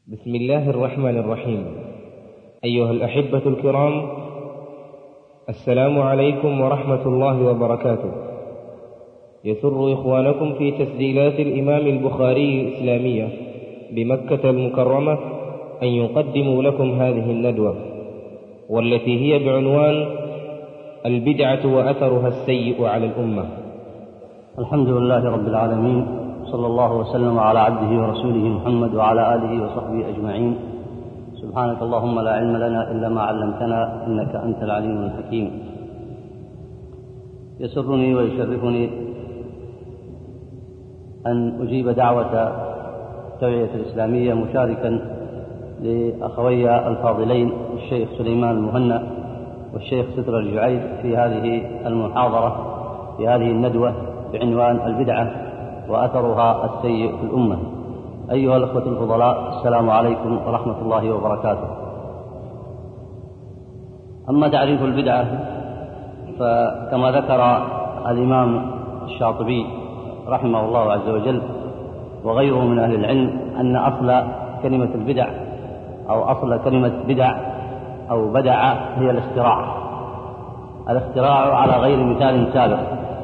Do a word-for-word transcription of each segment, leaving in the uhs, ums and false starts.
بسم الله الرحمن الرحيم. أيها الأحبة الكرام، السلام عليكم ورحمة الله وبركاته. يسر إخوانكم في تسجيلات الإمام البخاري الإسلامية بمكة المكرمة أن يقدموا لكم هذه الندوة، والتي هي بعنوان البدعة وأثرها السيء على الأمة. الحمد لله رب العالمين، صلى الله وسلم على عبده ورسوله محمد وعلى آله وصحبه أجمعين. سبحانك اللهم لا علم لنا إلا ما علمتنا، إنك أنت العليم الحكيم. يسرني ويشرفني أن أجيب دعوة التوعية الإسلامية مشاركا لأخوي الفاضلين الشيخ سليمان المهنا والشيخ ستر الجعيد في هذه المحاضرة في هذه الندوة بعنوان البدعة وأثرها السيء في الأمة. أيها الأخوة الفضلاء، السلام عليكم ورحمة الله وبركاته. أما تعريف البدعة فكما ذكر الإمام الشاطبي رحمه الله عز وجل وغيره من أهل العلم أن أصل كلمة البدع أو أصل كلمة بدع أو بدع هي الاختراع الاختراع على غير مثال سابق،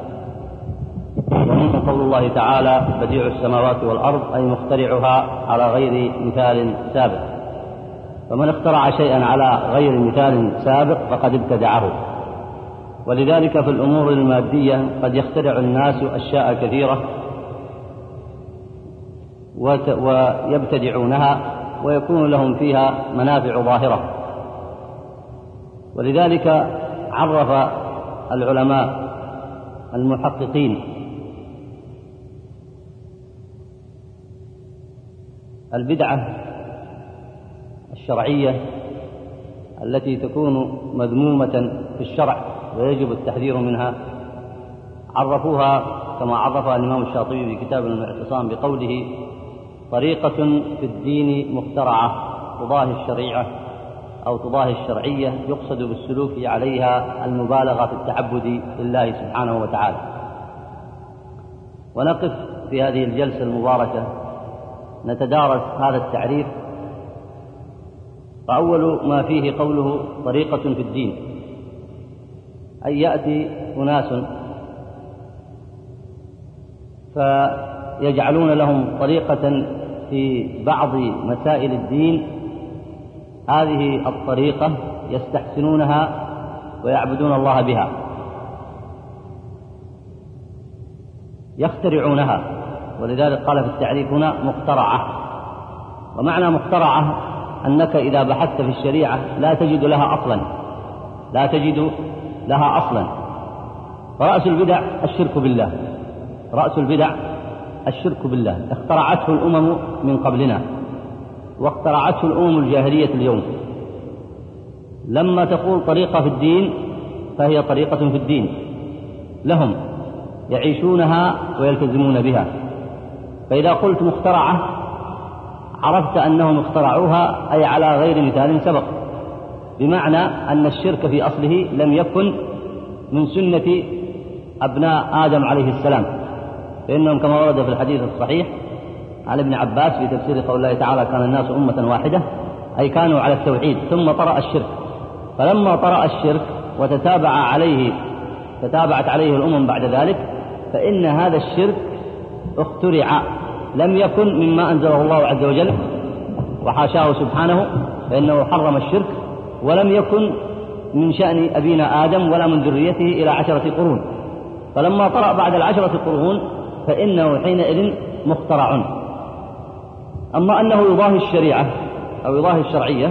ومنه قول الله تعالى بديع السماوات والأرض أي مخترعها على غير مثال سابق. فمن اخترع شيئا على غير مثال سابق فقد ابتدعه. ولذلك في الأمور المادية قد يخترع الناس أشياء كثيرة ويبتدعونها ويكون لهم فيها منافع ظاهرة. ولذلك عرف العلماء المحققين البدعة الشرعية التي تكون مذمومة في الشرع ويجب التحذير منها، عرفوها كما عرفها الإمام الشاطبي في كتاب الاعتصام بقوله طريقة في الدين مخترعة تضاهي الشريعة أو تضاهي الشرعية يقصد بالسلوك عليها المبالغة في التعبد لله سبحانه وتعالى. ونقف في هذه الجلسة المباركة نتدارس هذا التعريف. فأول ما فيه قوله طريقة في الدين، أي يأتي أناس فيجعلون لهم طريقة في بعض مسائل الدين، هذه الطريقة يستحسنونها ويعبدون الله بها، يخترعونها. ولذلك قال في التعريف هنا مخترعة. ومعنى مخترعة أنك إذا بحثت في الشريعة لا تجد لها أصلا لا تجد لها أصلا فرأس البدع الشرك بالله رأس البدع الشرك بالله اخترعته الأمم من قبلنا واخترعته الأمم الجاهلية اليوم. لما تقول طريقة في الدين فهي طريقة في الدين لهم يعيشونها ويلتزمون بها. فإذا قلت مخترعة عرفت أنهم اخترعوها أي على غير مثال سبق، بمعنى أن الشرك في أصله لم يكن من سنة أبناء آدم عليه السلام، فإنهم كما ورد في الحديث الصحيح عن ابن عباس في تفسير قول الله تعالى كان الناس أمة واحدة، أي كانوا على التوحيد ثم طرأ الشرك. فلما طرأ الشرك وتتابع عليه تتابعت عليه الأمم بعد ذلك، فإن هذا الشرك اخترع، لم يكن مما أنزله الله عز وجل وحاشاه سبحانه، فإنه حرم الشرك، ولم يكن من شأن أبينا آدم ولا من ذريته إلى عشرة قرون. فلما طرأ بعد العشرة قرون فإنه حينئذ مخترع. أما أنه يضاهي الشريعة أو يضاهي الشرعية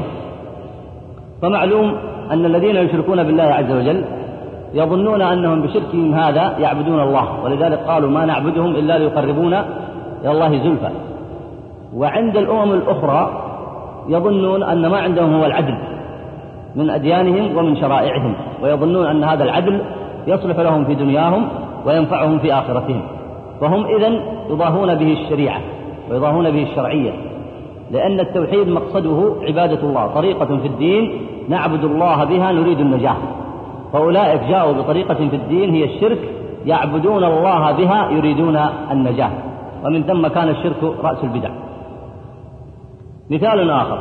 فمعلوم أن الذين يشركون بالله عز وجل يظنون أنهم بشركهم هذا يعبدون الله، ولذلك قالوا ما نعبدهم إلا ليقربونا إلى الله زلفى. وعند الأمم الأخرى يظنون أن ما عندهم هو العدل من أديانهم ومن شرائعهم، ويظنون أن هذا العدل يصلح لهم في دنياهم وينفعهم في آخرتهم. فهم إذن يضاهون به الشريعة ويضاهون به الشرعية، لأن التوحيد مقصده عبادة الله، طريقة في الدين نعبد الله بها نريد النجاة. فأولئك جاءوا بطريقة في الدين هي الشرك، يعبدون الله بها يريدون النجاة، ومن ثم كان الشرك رأس البدع. مثال آخر: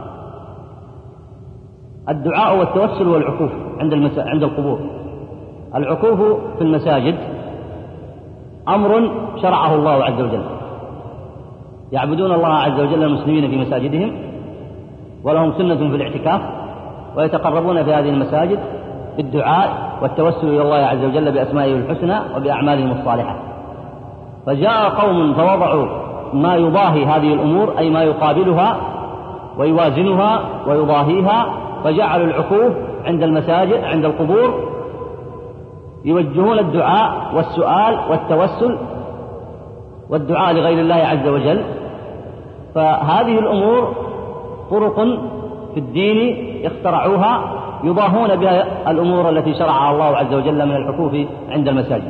الدعاء والتوسل والعكوف عند المسا... عند القبور. العكوف في المساجد أمر شرعه الله عز وجل، يعبدون الله عز وجل المسلمين في مساجدهم، ولهم سنة في الاعتكاف، ويتقربون في هذه المساجد بالدعاء والتوسل إلى الله عز وجل بأسمائه الحسنى وبأعمالهم الصالحة. فجاء قوم فوضعوا ما يضاهي هذه الأمور، أي ما يقابلها ويوازنها ويضاهيها، فجعلوا العكوف عند المساجد عند القبور يوجهون الدعاء والسؤال والتوسل والدعاء لغير الله عز وجل. فهذه الأمور طرق في الدين اخترعوها يضاهون بها الأمور التي شرعها الله عز وجل من العكوف عند المساجد.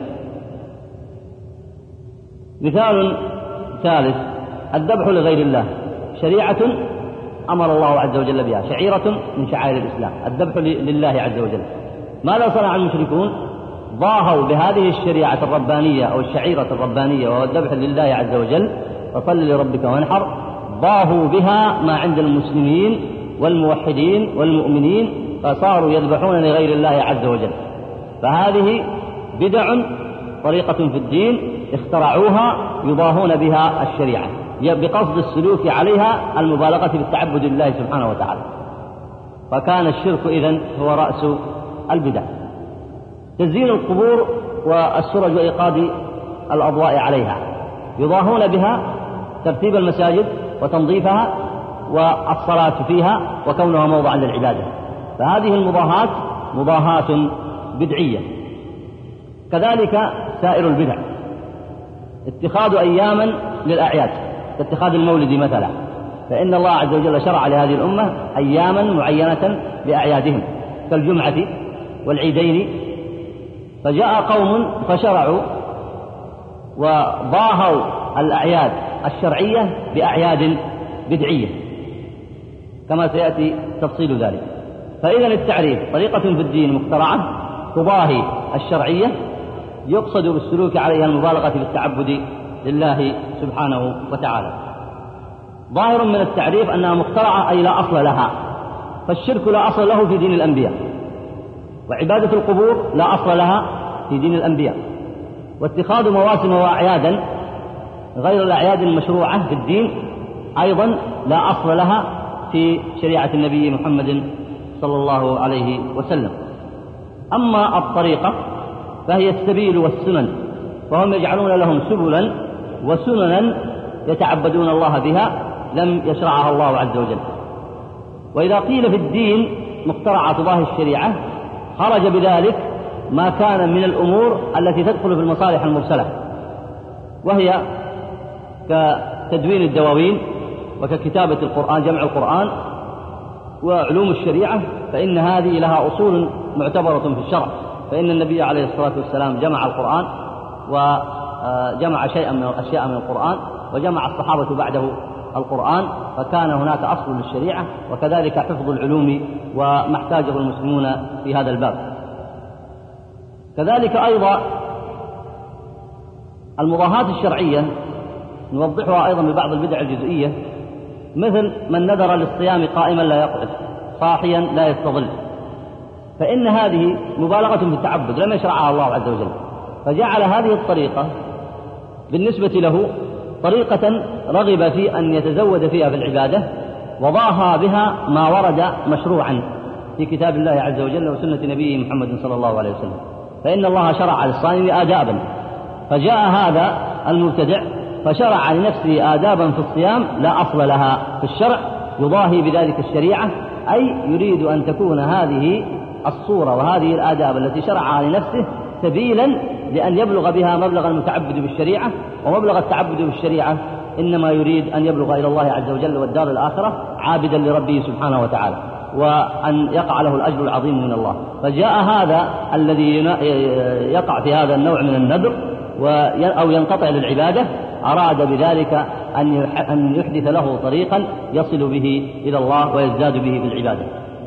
مثال ثالث: الذبح لغير الله، شريعة أمر الله عز وجل بها، شعيرة من شعائر الإسلام، الذبح لله عز وجل. ماذا صنع المشركون؟ ضاهوا بهذه الشريعة الربانية أو الشعيرة الربانية وهو الذبح لله عز وجل، فصل لربك وانحر، ضاهوا بها ما عند المسلمين والموحدين والمؤمنين، فصاروا يذبحون لغير الله عز وجل. فهذه بدع طريقة في الدين اخترعوها يضاهون بها الشريعة بقصد السلوك عليها المبالغة في التعبد لله سبحانه وتعالى. فكان الشرك إذن هو رأس البدع. تزيين القبور والسرج وإيقاد الأضواء عليها، يضاهون بها ترتيب المساجد وتنظيفها والصلاة فيها وكونها موضعا للعبادة. فهذه المضاهات مضاهات بدعية. كذلك سائر البدع: اتخاذ أياما للأعياد كاتخاذ المولد مثلا، فإن الله عز وجل شرع لهذه الأمة أياما معينة لأعيادهم كالجمعة والعيدين. فجاء قوم فشرعوا وضاهوا الأعياد الشرعية بأعياد بدعية كما سيأتي تفصيل ذلك. فإذا التعريف طريقة في الدين مخترعة تضاهي الشرعية يقصد بالسلوك عليها المبالغة في التعبد لله سبحانه وتعالى. ظاهر من التعريف أنها مخترعة أي لا أصل لها، فالشرك لا أصل له في دين الأنبياء، وعبادة القبور لا أصل لها في دين الأنبياء، واتخاذ مواسم وأعيادا غير الأعياد المشروعة في الدين أيضا لا أصل لها في شريعة النبي محمد صلى الله عليه وسلم. أما الطريقة فهي السبيل والسنن، فهم يجعلون لهم سبلا وسننا يتعبدون الله بها لم يشرعها الله عز وجل. وإذا قيل في الدين مخترعة تضاهي الشريعة خرج بذلك ما كان من الأمور التي تدخل في المصالح المرسلة، وهي كتدوين الدواوين وككتابة القرآن جمع القرآن وعلوم الشريعة، فإن هذه لها أصول معتبرة في الشرع. فإن النبي عليه الصلاة والسلام جمع القرآن وجمع شيئا من الأشياء من القرآن، وجمع الصحابة بعده القرآن، فكان هناك أصل للشريعة. وكذلك حفظ العلوم وما احتاجه المسلمون في هذا الباب. كذلك أيضا المضاهاة الشرعية نوضحها أيضا ببعض البدع الجزئية، مثل من نذر للصيام قائما لا يقعد، صاحيا لا يستظل، فإن هذه مبالغة في التعبد لم يشرعها الله عز وجل، فجعل هذه الطريقة بالنسبة له طريقة رغب في أن يتزود فيها في العبادة، وضاها بها ما ورد مشروعا في كتاب الله عز وجل وسنة نبيه محمد صلى الله عليه وسلم. فإن الله شرع للصائم آدابا، فجاء هذا المبتدع فشرع لنفسه آدابا في الصيام لا أصل لها في الشرع، يضاهي بذلك الشريعة، أي يريد أن تكون هذه الصورة وهذه الآداب التي شرعها لنفسه سبيلا لأن يبلغ بها مبلغ المتعبد بالشريعة، ومبلغ التعبد بالشريعة إنما يريد أن يبلغ إلى الله عز وجل والدار الآخرة عابدا لربه سبحانه وتعالى، وأن يقع له الأجر العظيم من الله. فجاء هذا الذي يقع في هذا النوع من النذر أو ينقطع للعبادة أراد بذلك أن يحدث له طريقا يصل به إلى الله ويزداد به بالعبادة.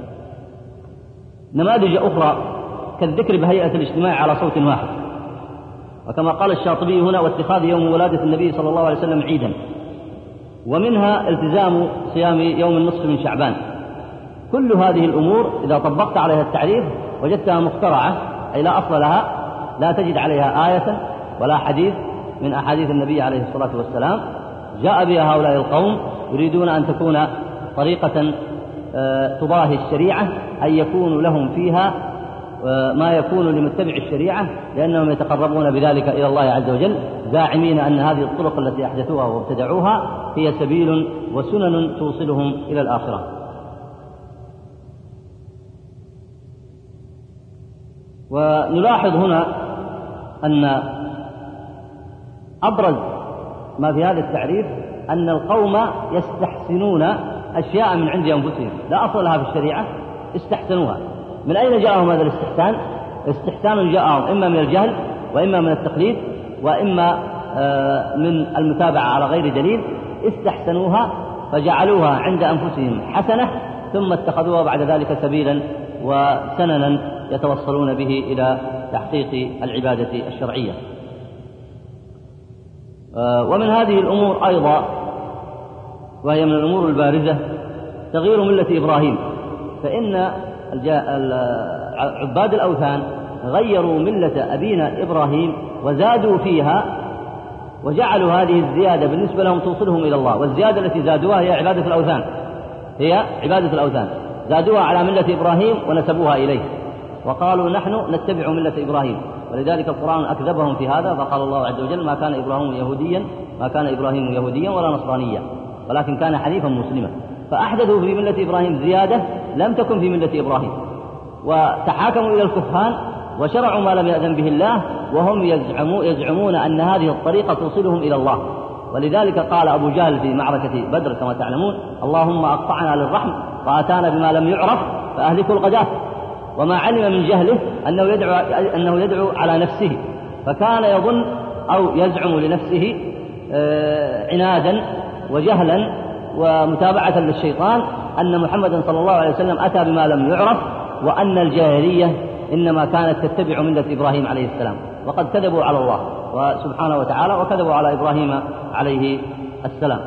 نماذج أخرى كالذكر بهيئة الاجتماع على صوت واحد، وكما قال الشاطبي هنا: واتخاذ يوم ولادة النبي صلى الله عليه وسلم عيدا. ومنها التزام صيام يوم النصف من شعبان. كل هذه الأمور إذا طبقت عليها التعريف وجدتها مخترعة، أي لا أصل لها، لا تجد عليها آية ولا حديث من أحاديث النبي عليه الصلاة والسلام. جاء بها هؤلاء القوم يريدون أن تكون طريقة تضاهي الشريعة، أن يكون لهم فيها ما يكون لمتبع الشريعة، لأنهم يتقربون بذلك إلى الله عز وجل، زاعمين أن هذه الطرق التي أحدثوها وابتدعوها هي سبيل وسنن توصلهم إلى الآخرة. ونلاحظ هنا أن أبرز ما في هذا التعريف أن القوم يستحسنون أشياء من عند أنفسهم لا أصل لها في الشريعة، استحسنوها. من أين جاءهم هذا الاستحسان؟ استحسان جاءهم إما من الجهل، وإما من التقليد، وإما من المتابعة على غير دليل. استحسنوها فجعلوها عند أنفسهم حسنة، ثم اتخذوها بعد ذلك سبيلا وسننا يتوصلون به إلى تحقيق العبادة الشرعية. ومن هذه الأمور أيضا، وهي من الأمور البارزة، تغيير ملة إبراهيم. فإن عباد الأوثان غيروا ملة أبينا إبراهيم وزادوا فيها، وجعلوا هذه الزيادة بالنسبة لهم توصلهم إلى الله. والزيادة التي زادوها هي عبادة الأوثان، هي عبادة الأوثان، زادوها على ملة إبراهيم ونسبوها إليه، وقالوا نحن نتبع ملة إبراهيم. ولذلك القرآن أكذبهم في هذا، فقال الله عز وجل: ما كان إبراهيم يهوديا ما كان إبراهيم يهوديا ولا نصرانيا، ولكن كان حنيفا مسلما. فأحدثوا في ملة إبراهيم زيادة لم تكن في ملة إبراهيم، وتحاكموا إلى الكهان وشرعوا ما لم يأذن به الله، وهم يزعمون, يزعمون أن هذه الطريقة توصلهم إلى الله. ولذلك قال أبو جهل في معركة بدر كما تعلمون: اللهم أقطعنا للرحم وآتانا بما لم يعرف فأهلكوا الغداة. وما علم من جهله أنه يدعو, أنه يدعو على نفسه، فكان يظن أو يزعم لنفسه عنادا وجهلا ومتابعة للشيطان أن محمدا صلى الله عليه وسلم أتى بما لم يعرف، وأن الجاهلية إنما كانت تتبع ملة إبراهيم عليه السلام. وقد كذبوا على الله سبحانه وتعالى، وكذبوا على إبراهيم عليه السلام.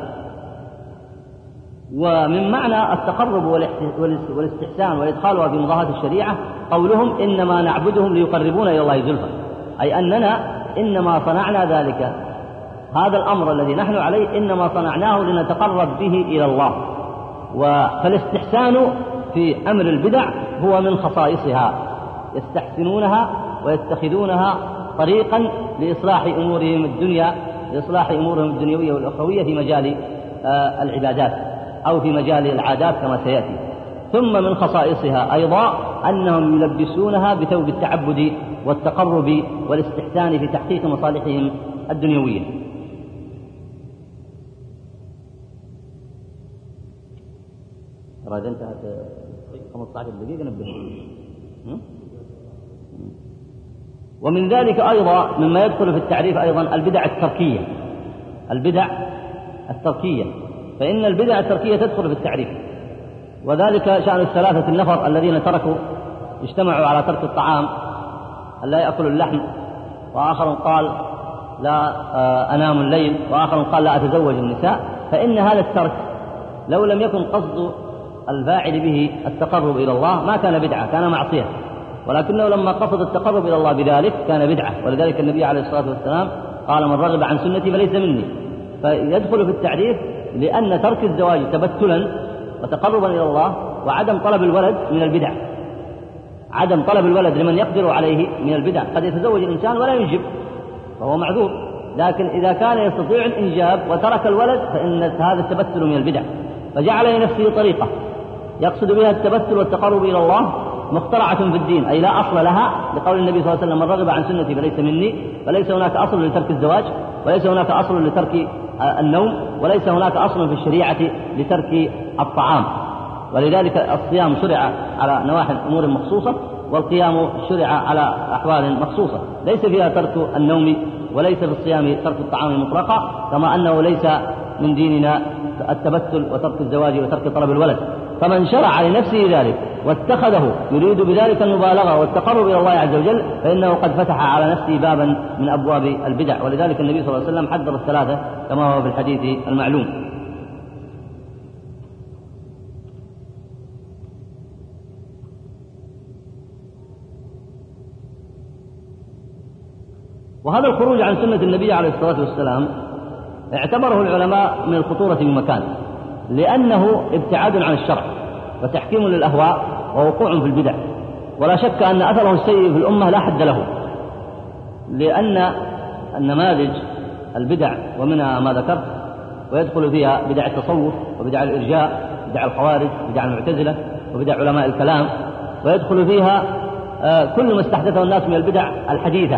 ومن معنى التقرب والاستحسان وإدخالها في مضاهاة الشريعة قولهم: إنما نعبدهم ليقربونا إلى الله زلفى، أي أننا إنما صنعنا ذلك، هذا الأمر الذي نحن عليه إنما صنعناه لنتقرب به إلى الله. فالاستحسان في أمر البدع هو من خصائصها، يستحسنونها ويتخذونها طريقا لإصلاح أمورهم الدنيا لإصلاح أمورهم الدنيوية والأخروية في مجال العبادات أو في مجال العادات كما سيأتي. ثم من خصائصها أيضا أنهم يلبسونها بثوب التعبد والتقرب والاستحسان في تحقيق مصالحهم الدنيوية. إذا انتهت خمسة عشر دقيقة نبدأ. ومن ذلك أيضا مما يدخل في التعريف أيضا البدع التركية. البدع التركية فإن البدع التركية تدخل في التعريف، وذلك شأن الثلاثة النفر الذين تركوا اجتمعوا على ترك الطعام، أن لا يأكلوا اللحم، وآخر قال لا أنام الليل، وآخر قال لا أتزوج النساء. فإن هذا الترك لو لم يكن قصد الفاعل به التقرب إلى الله ما كان بدعة، كان معصية، ولكنه لما قصد التقرب إلى الله بذلك كان بدعة. ولذلك النبي عليه الصلاة والسلام قال: من رغب عن سنتي فليس مني. فيدخل في التعريف لأن ترك الزواج تبتلا وتقربا إلى الله وعدم طلب الولد من البدع. عدم طلب الولد لمن يقدر عليه من البدع. قد يتزوج الإنسان ولا ينجب فهو معذور، لكن إذا كان يستطيع الإنجاب وترك الولد فإن هذا التبتل من البدع. فجعل لنفسه طريقة يقصد بها التبتل والتقرب إلى الله مخترعة في الدين، أي لا أصل لها، لقول النبي صلى الله عليه وسلم: من رغب عن سنتي فليس مني. فليس هناك أصل لترك الزواج، وليس هناك أصل لترك النوم، وليس هناك أصل في الشريعة لترك الطعام. ولذلك الصيام شرع على نواحي أمور مخصوصة، والقيام شرع على أحوال مخصوصة، ليس فيها ترك النوم، وليس في الصيام ترك الطعام مطلقا، كما أنه ليس من ديننا التبتل وترك الزواج وترك طلب الولد. فمن شرع لنفسه ذلك واتخذه يريد بذلك المبالغة والتقرب إلى الله عز وجل فإنه قد فتح على نفسه بابا من أبواب البدع. ولذلك النبي صلى الله عليه وسلم حذر الثلاثة كما هو في الحديث المعلوم. وهذا الخروج عن سنة النبي عليه الصلاة والسلام اعتبره العلماء من الخطورة بمكان، لأنه ابتعاد عن الشرع وتحكيم للأهواء ووقوع في البدع. ولا شك أن أثره السيء في الأمة لا حد له، لأن النماذج البدع ومنها ما ذكرت، ويدخل فيها بدع التصوف وبدع الإرجاء، بدع الخوارج، بدع المعتزلة، وبدع علماء الكلام، ويدخل فيها كل ما استحدثه الناس من البدع الحديثة.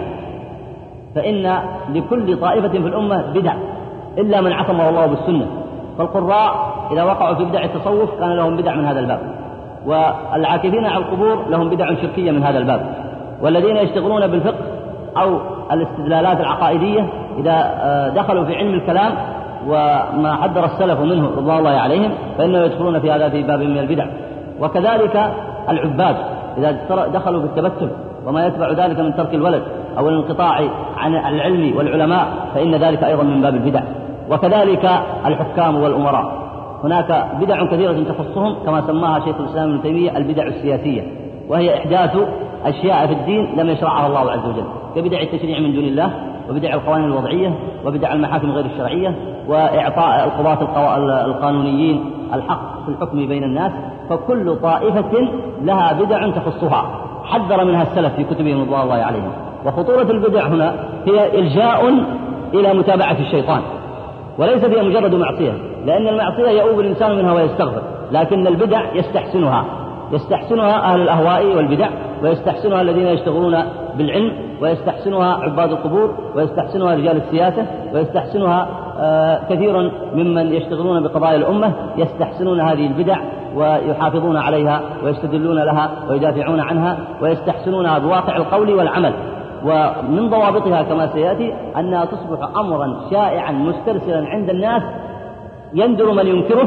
فإن لكل طائفة في الأمة بدع إلا من عصمه الله بالسنة. فالقراء إذا وقعوا في بدع التصوف كان لهم بدع من هذا الباب، والعاكفين على القبور لهم بدع شركية من هذا الباب، والذين يشتغلون بالفقه أو الاستدلالات العقائدية إذا دخلوا في علم الكلام وما حذر السلف منه رضوان الله عليهم فإنه يدخلون في هذا في باب من البدع. وكذلك العباد إذا دخلوا في التبتل وما يتبع ذلك من ترك الولد أو الانقطاع عن العلم والعلماء فإن ذلك أيضا من باب البدع. وكذلك الحكام والأمراء هناك بدع كثيرة تخصهم كما سماها شيخ الإسلام ابن تيمية البدع السياسية، وهي إحداث أشياء في الدين لم يشرعها الله عز وجل، كبدع التشريع من دون الله، وبدع القوانين الوضعية، وبدع المحاكم غير الشرعية، وإعطاء القضاة القانونيين الحق في الحكم بين الناس. فكل طائفة لها بدع تخصها حذر منها السلف في كتبهم رضوان الله عليهم. وخطورة البدع هنا هي إلجاء إلى متابعة الشيطان، وليس هي مجرد معصية، لأن المعصية يؤوب الإنسان منها ويستغفر، لكن البدع يستحسنها يستحسنها أهل الأهواء والبدع، ويستحسنها الذين يشتغلون بالعلم، ويستحسنها عباد القبور، ويستحسنها رجال السياسة، ويستحسنها آه كثير ممن يشتغلون بقضايا الأمة، يستحسنون هذه البدع ويحافظون عليها ويستدلون لها ويدافعون عنها ويستحسنونها بواقع القول والعمل. ومن ضوابطها كما سيأتي أنها تصبح أمرا شائعا مسترسلا عند الناس يندر من ينكره،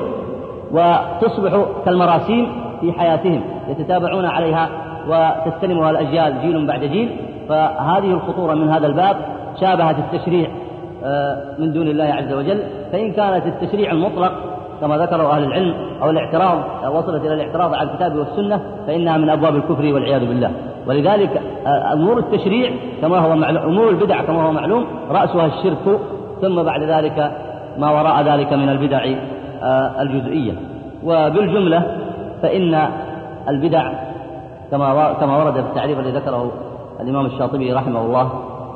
وتصبح كالمراسيم في حياتهم يتتابعون عليها وتستلمها الأجيال جيل بعد جيل. فهذه الخطورة من هذا الباب شابهت التشريع من دون الله عز وجل. فإن كانت التشريع المطلق كما ذكروا أهل العلم أو الاعتراض وصلت إلى الاعتراض على الكتاب والسنة فإنها من أبواب الكفر والعياذ بالله. ولذلك أمور التشريع كما هو معلوم، أمور البدع كما هو معلوم رأسها الشرك، ثم بعد ذلك ما وراء ذلك من البدع الجزئية. وبالجملة فإن البدع كما كما ورد في التعريف الذي ذكره الإمام الشاطبي رحمه الله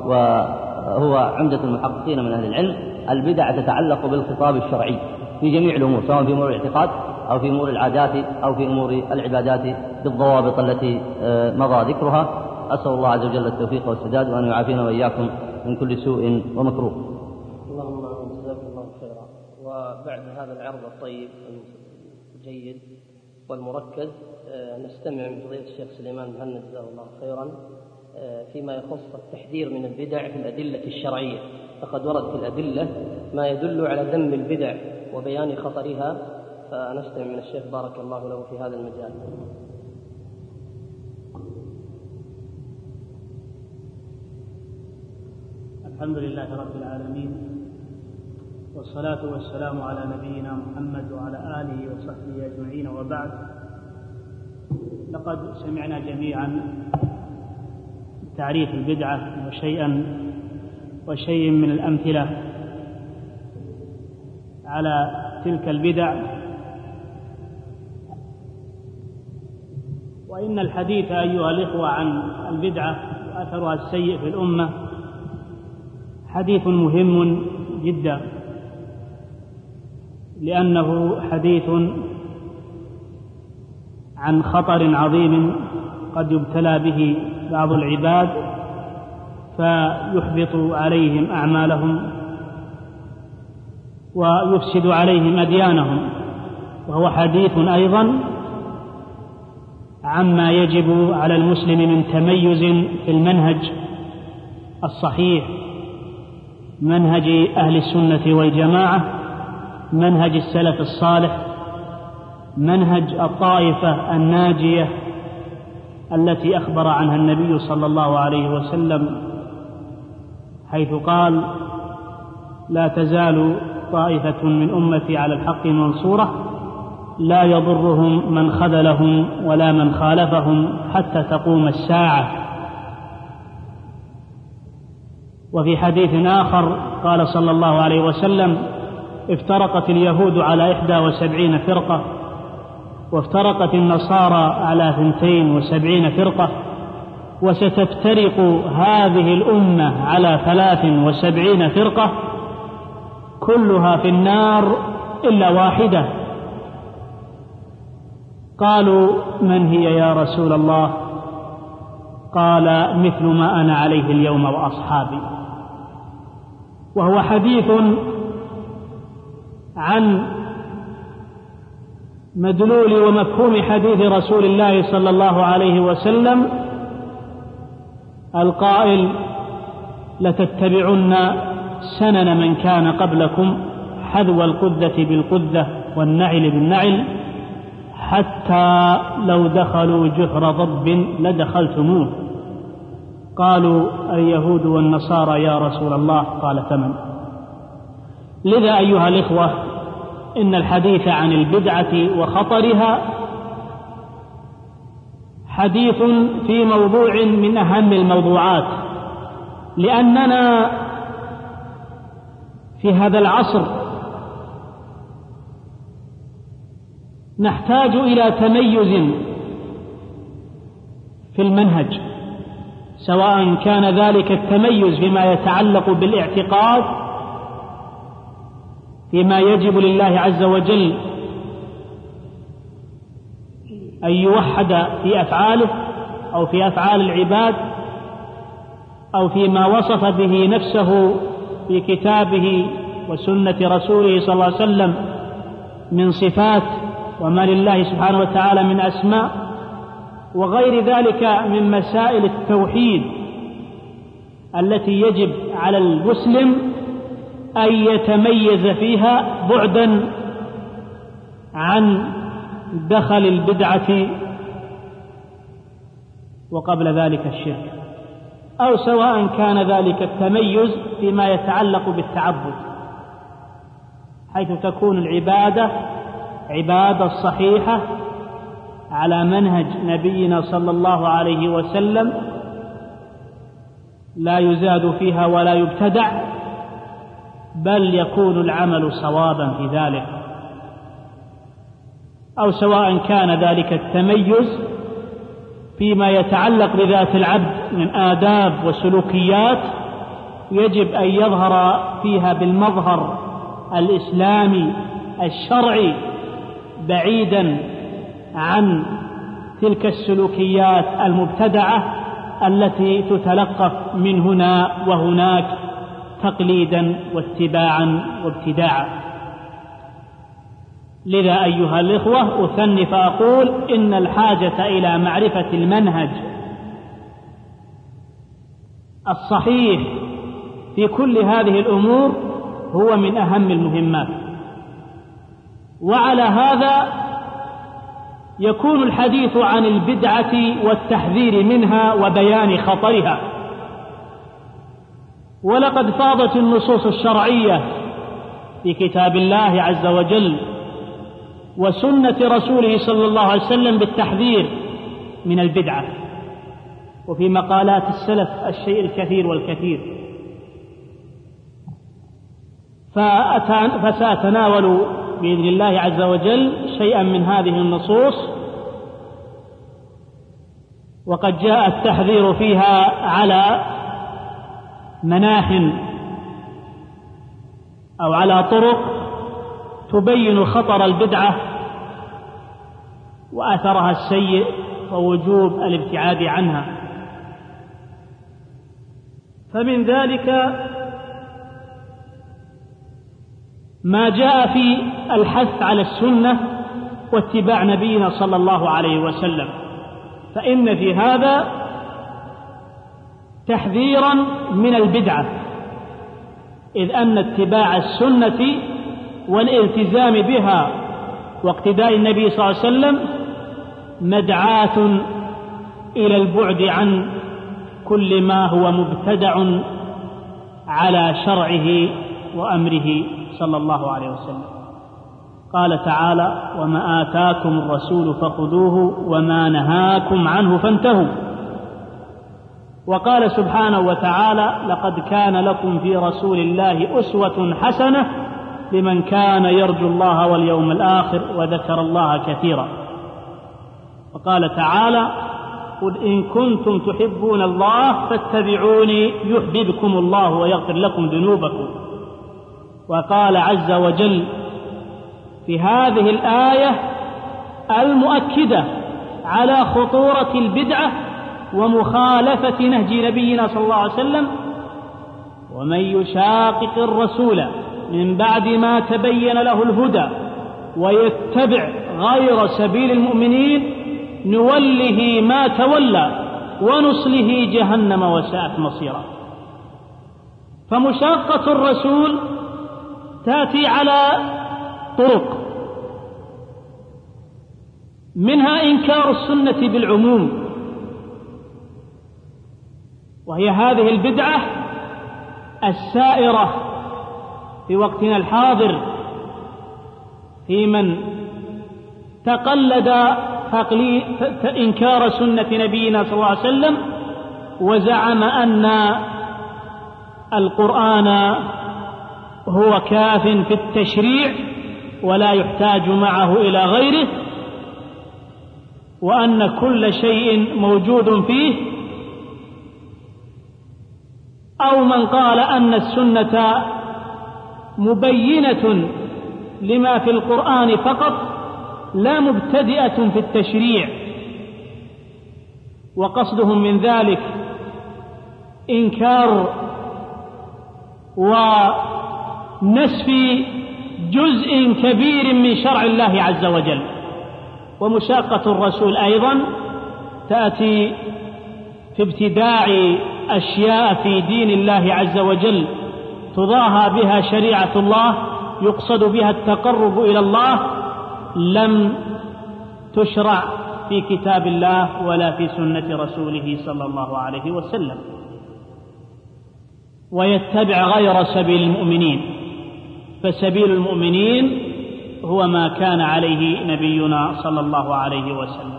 وهو عمدة المحققين من أهل العلم، البدع تتعلق بالخطاب الشرعي في جميع الأمور، سواء في أمور الاعتقاد أو في أمور العادات أو في أمور العبادات بالضوابط التي مضى ذكرها. أسأل الله عز وجل التوفيق والسداد وأن يعافينا وإياكم من كل سوء ومكروه. اللهم جزاك الله خيرا. وبعد هذا العرض الطيب الجيد والمركز نستمع من فضيلة الشيخ سليمان مهند جزاه الله خيرا فيما يخص التحذير من البدع في الأدلة الشرعية. فقد ورد في الأدلة ما يدل على ذم البدع وبيان خطرها، فنستمع من الشيخ بارك الله له في هذا المجال. الحمد لله رب العالمين، والصلاة والسلام على نبينا محمد وعلى آله وصحبه أجمعين، وبعد. لقد سمعنا جميعا تعريف البدعة وشيئا وشيء من الأمثلة على تلك البدع، وإن الحديث أيها الإخوة عن البدعة وأثرها السيء في الأمة حديث مهم جدا، لأنه حديث عن خطر عظيم قد يبتلى به بعض العباد فيحبط عليهم أعمالهم ويفسد عليهم أديانهم، وهو حديث أيضا عما يجب على المسلم من تميز في المنهج الصحيح، منهج أهل السنة والجماعة، منهج السلف الصالح، منهج الطائفة الناجية التي أخبر عنها النبي صلى الله عليه وسلم حيث قال: لا تزال طائفة من أمتي على الحق منصورة لا يضرهم من خذلهم ولا من خالفهم حتى تقوم الساعة. وفي حديث آخر قال صلى الله عليه وسلم: افترقت اليهود على إحدى وسبعين فرقة، وافترقت النصارى على ثنتين وسبعين فرقة، وستفترق هذه الأمة على ثلاث وسبعين فرقة، كلها في النار إلا واحدة. قالوا: من هي يا رسول الله؟ قال: مثل ما أنا عليه اليوم وأصحابي. وهو حديث عن مدلول ومفهوم حديث رسول الله صلى الله عليه وسلم القائل: لتتبعن سنن من كان قبلكم حذو القذة بالقذة والنعل بالنعل حتى لو دخلوا جحر ضب لدخلتموه. قالوا: اليهود والنصارى يا رسول الله؟ قال: فمن؟ لذا أيها الإخوة، إن الحديث عن البدعة وخطرها حديث في موضوع من أهم الموضوعات، لأننا في هذا العصر نحتاج إلى تميز في المنهج، سواء كان ذلك التميز فيما يتعلق بالاعتقاد، فيما يجب لله عز وجل أن يوحد في أفعاله أو في أفعال العباد، أو فيما وصف به نفسه في كتابه وسنة رسوله صلى الله عليه وسلم من صفات، وما لله سبحانه وتعالى من أسماء، وغير ذلك من مسائل التوحيد التي يجب على المسلم أن يتميز فيها بعدا عن دخل البدعة وقبل ذلك الشرك، أو سواء كان ذلك التميز فيما يتعلق بالتعبد، حيث تكون العبادة عبادة الصحيحة على منهج نبينا صلى الله عليه وسلم، لا يزاد فيها ولا يبتدع، بل يكون العمل صوابا في ذلك. أو سواء كان ذلك التميز فيما يتعلق بذات العبد من آداب وسلوكيات يجب أن يظهر فيها بالمظهر الإسلامي الشرعي، بعيدا عن تلك السلوكيات المبتدعة التي تتلقف من هنا وهناك تقليدا واتباعا وابتداعا. لذا أيها الإخوة أثني فأقول إن الحاجة إلى معرفة المنهج الصحيح في كل هذه الأمور هو من أهم المهمات. وعلى هذا يكون الحديث عن البدعة والتحذير منها وبيان خطرها. ولقد فاضت النصوص الشرعية في كتاب الله عز وجل وسنة رسوله صلى الله عليه وسلم بالتحذير من البدعة، وفي مقالات السلف الشيء الكثير والكثير. فسأتناول بإذن الله عز وجل شيئا من هذه النصوص، وقد جاء التحذير فيها على مناح أو على طرق تبين خطر البدعة وأثرها السيء ووجوب الابتعاد عنها. فمن ذلك ما جاء في الحث على السنة واتباع نبينا صلى الله عليه وسلم، فإن في هذا تحذيرا من البدعة، إذ أن اتباع السنة والالتزام بها واقتداء النبي صلى الله عليه وسلم مدعاة إلى البعد عن كل ما هو مبتدع على شرعه وأمره صلى الله عليه وسلم. قال تعالى: وما آتاكم الرسول فخذوه وما نهاكم عنه فانتهوا. وقال سبحانه وتعالى: لقد كان لكم في رسول الله أسوة حسنة لمن كان يرجو الله واليوم الآخر وذكر الله كثيرا. وقال تعالى: قل إن كنتم تحبون الله فاتبعوني يحببكم الله ويغفر لكم ذنوبكم. وقال عز وجل في هذه الآية المؤكدة على خطورة البدعة ومخالفة نهج نبينا صلى الله عليه وسلم: ومن يشاقق الرسول من بعد ما تبين له الهدى ويتبع غير سبيل المؤمنين نوله ما تولى ونصله جهنم وساءت مصيرا. فمشاقة الرسول تأتي على طرق، منها إنكار السنة بالعموم، وهي هذه البدعة السائرة في وقتنا الحاضر في من تقلد إنكار سنة نبينا صلى الله عليه وسلم وزعم أن القرآن هو كاف في التشريع ولا يحتاج معه إلى غيره، وأن كل شيء موجود فيه، أو من قال أن السنة مبينة لما في القرآن فقط لا مبتدئة في التشريع، وقصدهم من ذلك إنكار ونسف جزء كبير من شرع الله عز وجل. ومشاقة الرسول أيضا تأتي في ابتداع أشياء في دين الله عز وجل تضاهى بها شريعة الله يقصد بها التقرب إلى الله، لم تشرع في كتاب الله ولا في سنة رسوله صلى الله عليه وسلم. ويتبع غير سبيل المؤمنين، فسبيل المؤمنين هو ما كان عليه نبينا صلى الله عليه وسلم.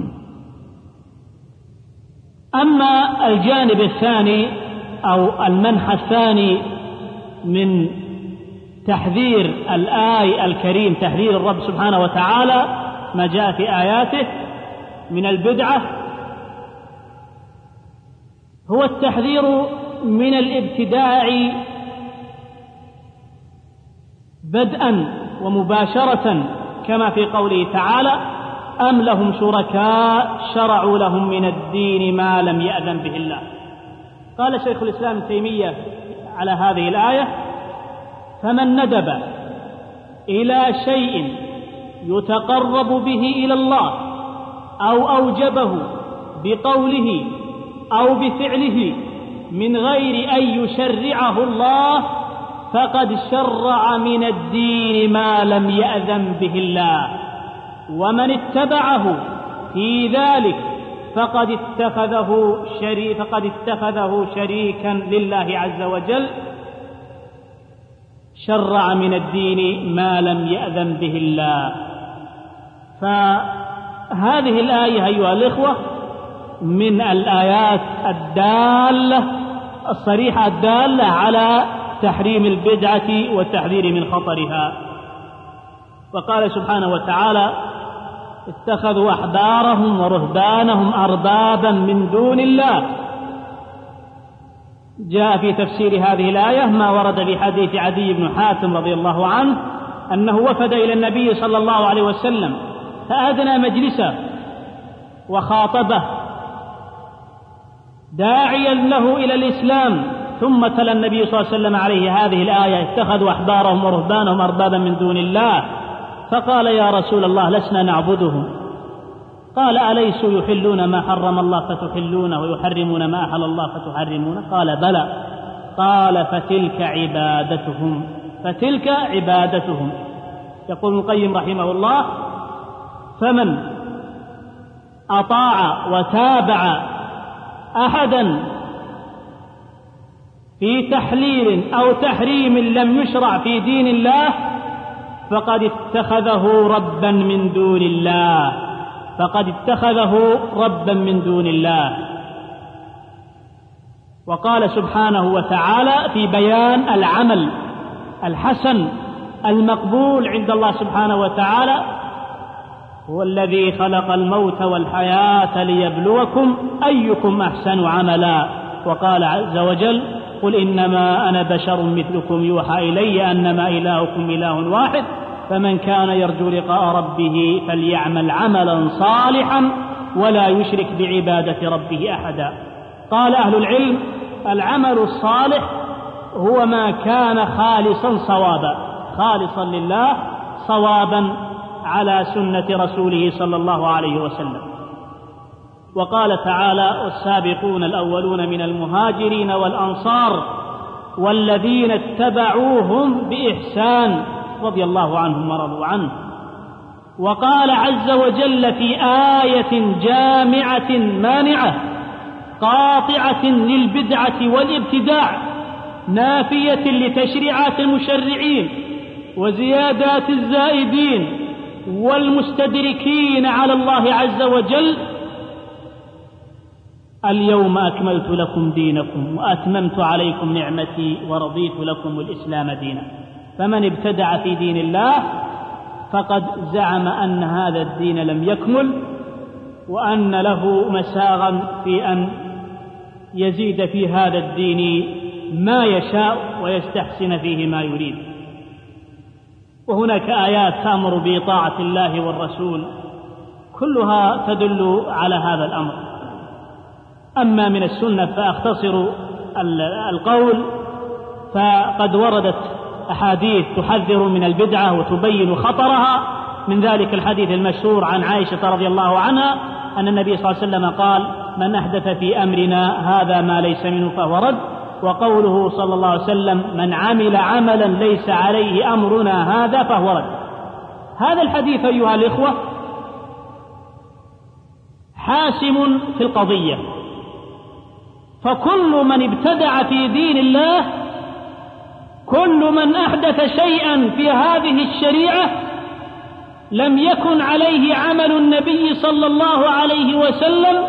أما الجانب الثاني أو المنحى الثاني من تحذير الآية الكريم، تحذير الرب سبحانه وتعالى ما جاء في آياته من البدعة، هو التحذير من الابتداع بدءا ومباشرة، كما في قوله تعالى: أم لهم شركاء شرعوا لهم من الدين ما لم يأذن به الله. قال شيخ الإسلام ابن تيمية على هذه الآية: فمن ندب إلى شيء يتقرب به إلى الله أو أوجبه بقوله أو بفعله من غير أن يشرعه الله فقد شرع من الدين ما لم يأذن به الله، ومن اتبعه في ذلك فقد اتخذه شريك فقد اتخذه شريكا لله عز وجل، شرع من الدين ما لم يأذن به الله. فهذه الآية أيها الإخوة من الآيات الدالة الصريحة الدالة على تحريم البدعة والتحذير من خطرها. وقال سبحانه وتعالى: اتخذوا أحبارهم ورهبانهم أربابا من دون الله. جاء في تفسير هذه الآية ما ورد في حديث عدي بن حاتم رضي الله عنه أنه وفد إلى النبي صلى الله عليه وسلم فأدنى مجلسه وخاطبه داعيا له إلى الإسلام، ثم تلا النبي صلى الله عليه وسلم عليه هذه الآية: اتخذوا أحبارهم ورهبانهم أربابا من دون الله. فقال: يا رسول الله لسنا نعبدهم. قال: أليسوا يحلون ما حرم الله فتحلونه ويحرمون ما أحل الله فتحرمونه؟ قال: بلى. قال: فتلك عبادتهم فتلك عبادتهم. يقول ابن القيم رحمه الله: فمن أطاع وتابع أحدا في تحليل أو تحريم لم يشرع في دين الله فقد اتخذه ربا من دون الله فقد اتخذه ربا من دون الله. وقال سبحانه وتعالى في بيان العمل الحسن المقبول عند الله سبحانه وتعالى: هو الذي خلق الموت والحياة ليبلوكم أيكم أحسن عملا. وقال عز وجل: قل إنما أنا بشر مثلكم يوحى إلي أنما إلهكم إله واحد فمن كان يرجو لقاء ربه فليعمل عملا صالحا ولا يشرك بعبادة ربه أحدا. قال أهل العلم: العمل الصالح هو ما كان خالصا صوابا، خالصا لله صوابا على سنة رسوله صلى الله عليه وسلم. وقال تعالى: والسابقون الأولون من المهاجرين والأنصار والذين اتبعوهم بإحسان رضي الله عنهم ورضوا عنه. وقال عز وجل في آية جامعة مانعة قاطعة للبدعة والابتداع نافية لتشريعات المشرعين وزيادات الزائدين والمستدركين على الله عز وجل: اليوم أكملت لكم دينكم وأتممت عليكم نعمتي ورضيت لكم الإسلام دينا. فمن ابتدع في دين الله فقد زعم أن هذا الدين لم يكمل وأن له مساغا في أن يزيد في هذا الدين ما يشاء ويستحسن فيه ما يريد. وهناك آيات تأمر بطاعة الله والرسول كلها تدل على هذا الأمر. أما من السنة فأختصر القول، فقد وردت أحاديث تحذر من البدعة وتبين خطرها، من ذلك الحديث المشهور عن عائشة رضي الله عنها أن النبي صلى الله عليه وسلم قال: من أحدث في أمرنا هذا ما ليس منه فهو رد. وقوله صلى الله عليه وسلم: من عمل عملا ليس عليه أمرنا هذا فهو رد. هذا الحديث أيها الإخوة حاسم في القضية، فكل من ابتدع في دين الله، كل من أحدث شيئا في هذه الشريعة لم يكن عليه عمل النبي صلى الله عليه وسلم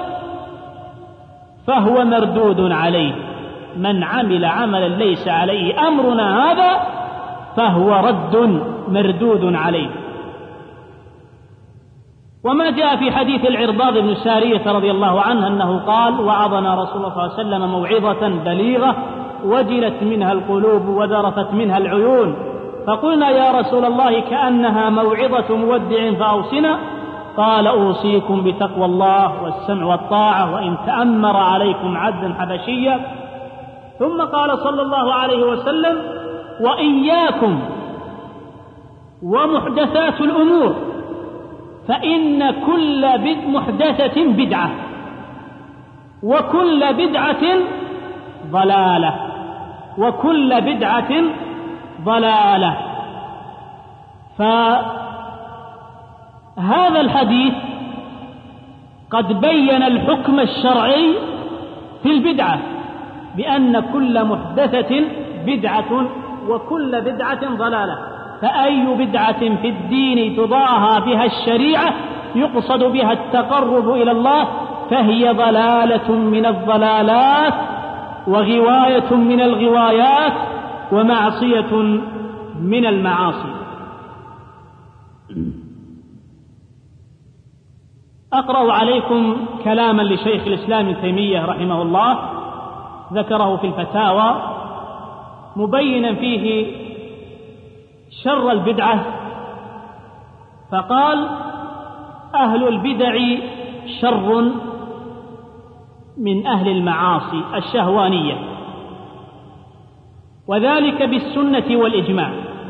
فهو مردود عليه. من عمل عملا ليس عليه أمرنا هذا فهو رد مردود عليه. وما جاء في حديث العرباض بن سارية رضي الله عنه أنه قال: وعظنا رسول الله صلى الله عليه وسلم موعظة بليغة وجلت منها القلوب وذرفت منها العيون، فقلنا: يا رسول الله كأنها موعظة مودع فأوصنا. قال: أوصيكم بتقوى الله والسمع والطاعة وإن تأمر عليكم عبد حبشيا. ثم قال صلى الله عليه وسلم: وإياكم ومحدثات الأمور فإن كل محدثة بدعة وكل بدعة ضلالة وكل بدعة ضلالة. فهذا الحديث قد بين الحكم الشرعي في البدعة بأن كل محدثة بدعة وكل بدعة ضلالة. فأي بدعة في الدين تضاهى بها الشريعة يقصد بها التقرب إلى الله فهي ضلالة من الضلالات وغواية من الغوايات ومعصية من المعاصي. أقرأ عليكم كلاما لشيخ الإسلام ابن تيمية رحمه الله ذكره في الفتاوى مبينا فيه شر البدعة، فقال: أهل البدع شر من أهل المعاصي الشهوانية، وذلك بالسنة والإجماع.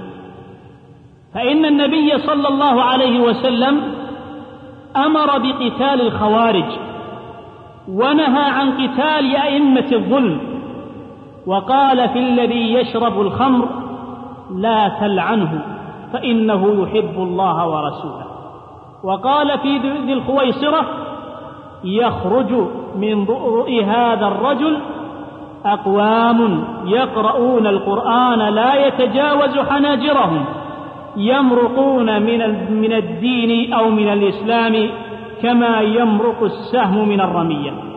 فإن النبي صلى الله عليه وسلم أمر بقتال الخوارج ونهى عن قتال أئمة الظلم، وقال في الذي يشرب الخمر: لا تلعنه فإنه يحب الله ورسوله. وقال في ذي الخويصرة: يخرج من ضوء هذا الرجل أقوام يقرؤون القرآن لا يتجاوز حناجرهم يمرقون من من الدين أو من الإسلام كما يمرق السهم من الرمية.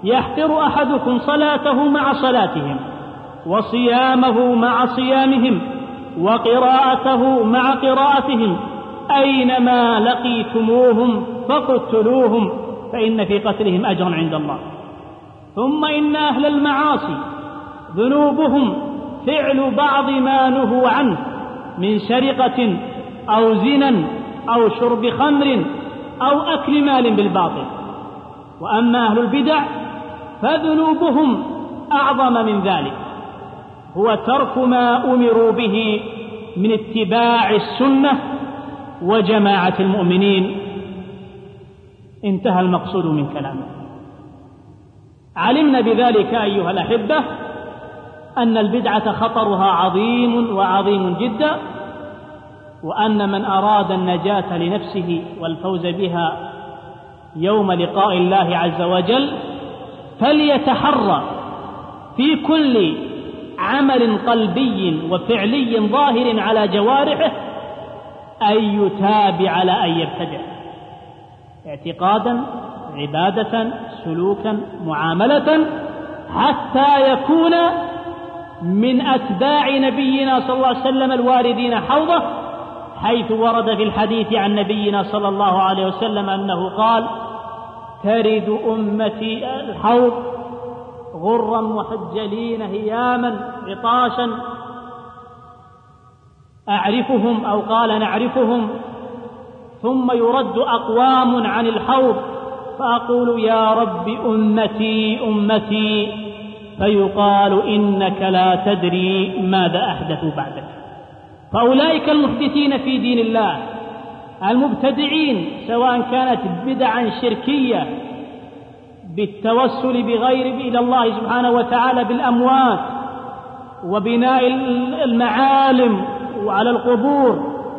يحقر أحدكم صلاته مع صلاتهم وصيامه مع صيامهم وقراءته مع قراءتهم، أينما لقيتموهم فاقتلوهم فإن في قتلهم أجرا عند الله. ثم إن أهل المعاصي ذنوبهم فعل بعض ما نهوا عنه من سرقة أو زنا أو شرب خمر أو أكل مال بالباطل. وأما أهل البدع فذنوبهم أعظم من ذلك، هو ترك ما أمروا به من اتباع السنة وجماعة المؤمنين. انتهى المقصود من كلامه. علمنا بذلك أيها الأحبة أن البدعة خطرها عظيم وعظيم جدا، وأن من أراد النجاة لنفسه والفوز بها يوم لقاء الله عز وجل فليتحرى في كل عمل قلبي وفعلي ظاهر على جوارحه أن يتابع على أن يبتدع، اعتقادا، عبادة، سلوكا، معاملة، حتى يكون من أتباع نبينا صلى الله عليه وسلم الواردين حوضه، حيث ورد في الحديث عن نبينا صلى الله عليه وسلم أنه قال: ترد أمتي الحوض غرا محجلين هياما عطاشا أعرفهم، أو قال نعرفهم، ثم يرد أقوام عن الحوض فأقول يا رب أمتي أمتي، فيقال إنك لا تدري ماذا أحدثوا بعدك. فأولئك المحدثين في دين الله المبتدعين، سواء كانت بدعا شركية بالتوسل بغير إلى الله سبحانه وتعالى بالأموات وبناء المعالم وعلى القبور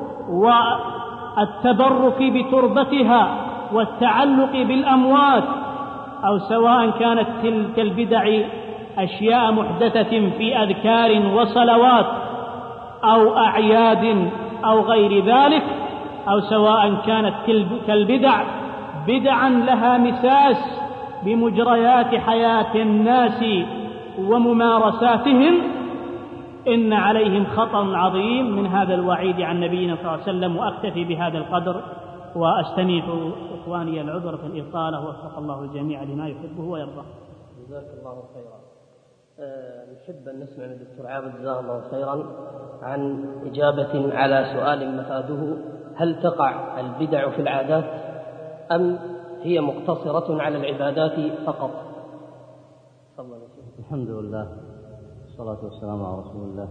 والتبرك بتربتها والتعلق بالأموات، أو سواء كانت تلك البدع أشياء محدثة في أذكار وصلوات أو أعياد أو غير ذلك، أو سواء كانت كالبدع بدعا لها مساس بمجريات حياة الناس وممارساتهم، إن عليهم خطر عظيم من هذا الوعيد عن نبينا صلى الله عليه وسلم. وأكتفي بهذا القدر وأستميح إخواني العذر في الإطالة، ووفق الله الجميع لما يحبه ويرضاه. جزاك الله خيرا. أه نحب أن نسمع من الدكتور عابد جزاه الله خيرا عن إجابة على سؤال مفاده: هل تقع البدع في العادات أم هي مقتصرة على العبادات فقط؟ تفضل. الحمد لله والصلاة والسلام على رسول الله.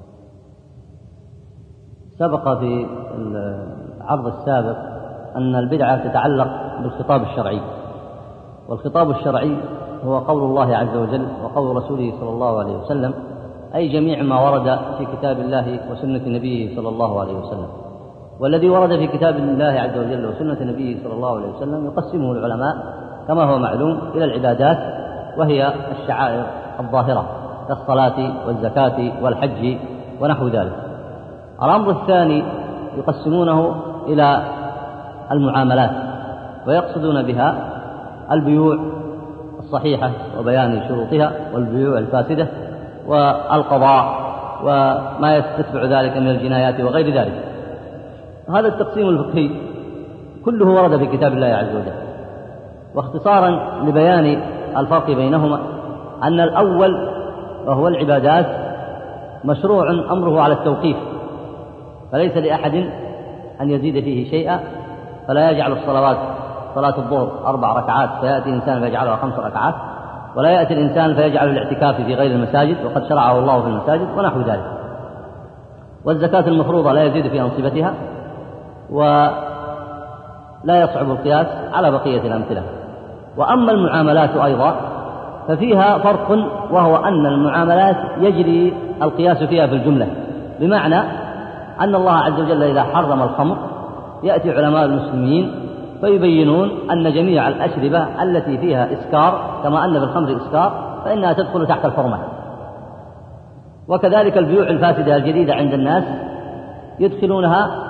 سبق في العرض السابق أن البدعة تتعلق بالخطاب الشرعي، والخطاب الشرعي هو قول الله عز وجل وقول رسوله صلى الله عليه وسلم، أي جميع ما ورد في كتاب الله وسنة نبيه صلى الله عليه وسلم. والذي ورد في كتاب الله عز وجل وسنة نبيه صلى الله عليه وسلم يقسمه العلماء كما هو معلوم إلى العبادات، وهي الشعائر الظاهرة كالصلاة والزكاة والحج ونحو ذلك. الأمر الثاني يقسمونه إلى المعاملات، ويقصدون بها البيوع الصحيحة وبيان شروطها، والبيوع الفاسدة، والقضاء وما يتبع ذلك من الجنايات وغير ذلك. هذا التقسيم الفقهي كله ورد في كتاب الله عز وجل. واختصارا لبيان الفرق بينهما، أن الأول وهو العبادات مشروع أمره على التوقيف، فليس لأحد أن يزيد فيه شيئا، فلا يجعل الصلوات صلاة الظهر أربع ركعات فيأتي الإنسان فيجعلها خمس ركعات، ولا يأتي الإنسان فيجعل الاعتكاف في غير المساجد وقد شرعه الله في المساجد ونحو ذلك. والزكاة المفروضة لا يزيد في أنصبتها، ولا يصعب القياس على بقية الأمثلة. وأما المعاملات أيضا ففيها فرق، وهو أن المعاملات يجري القياس فيها في الجملة، بمعنى أن الله عز وجل إذا حرم الخمر يأتي علماء المسلمين فيبينون أن جميع الأشربة التي فيها إسكار كما أن في الخمر إسكار فإنها تدخل تحت الحرمة. وكذلك البيوع الفاسدة الجديدة عند الناس يدخلونها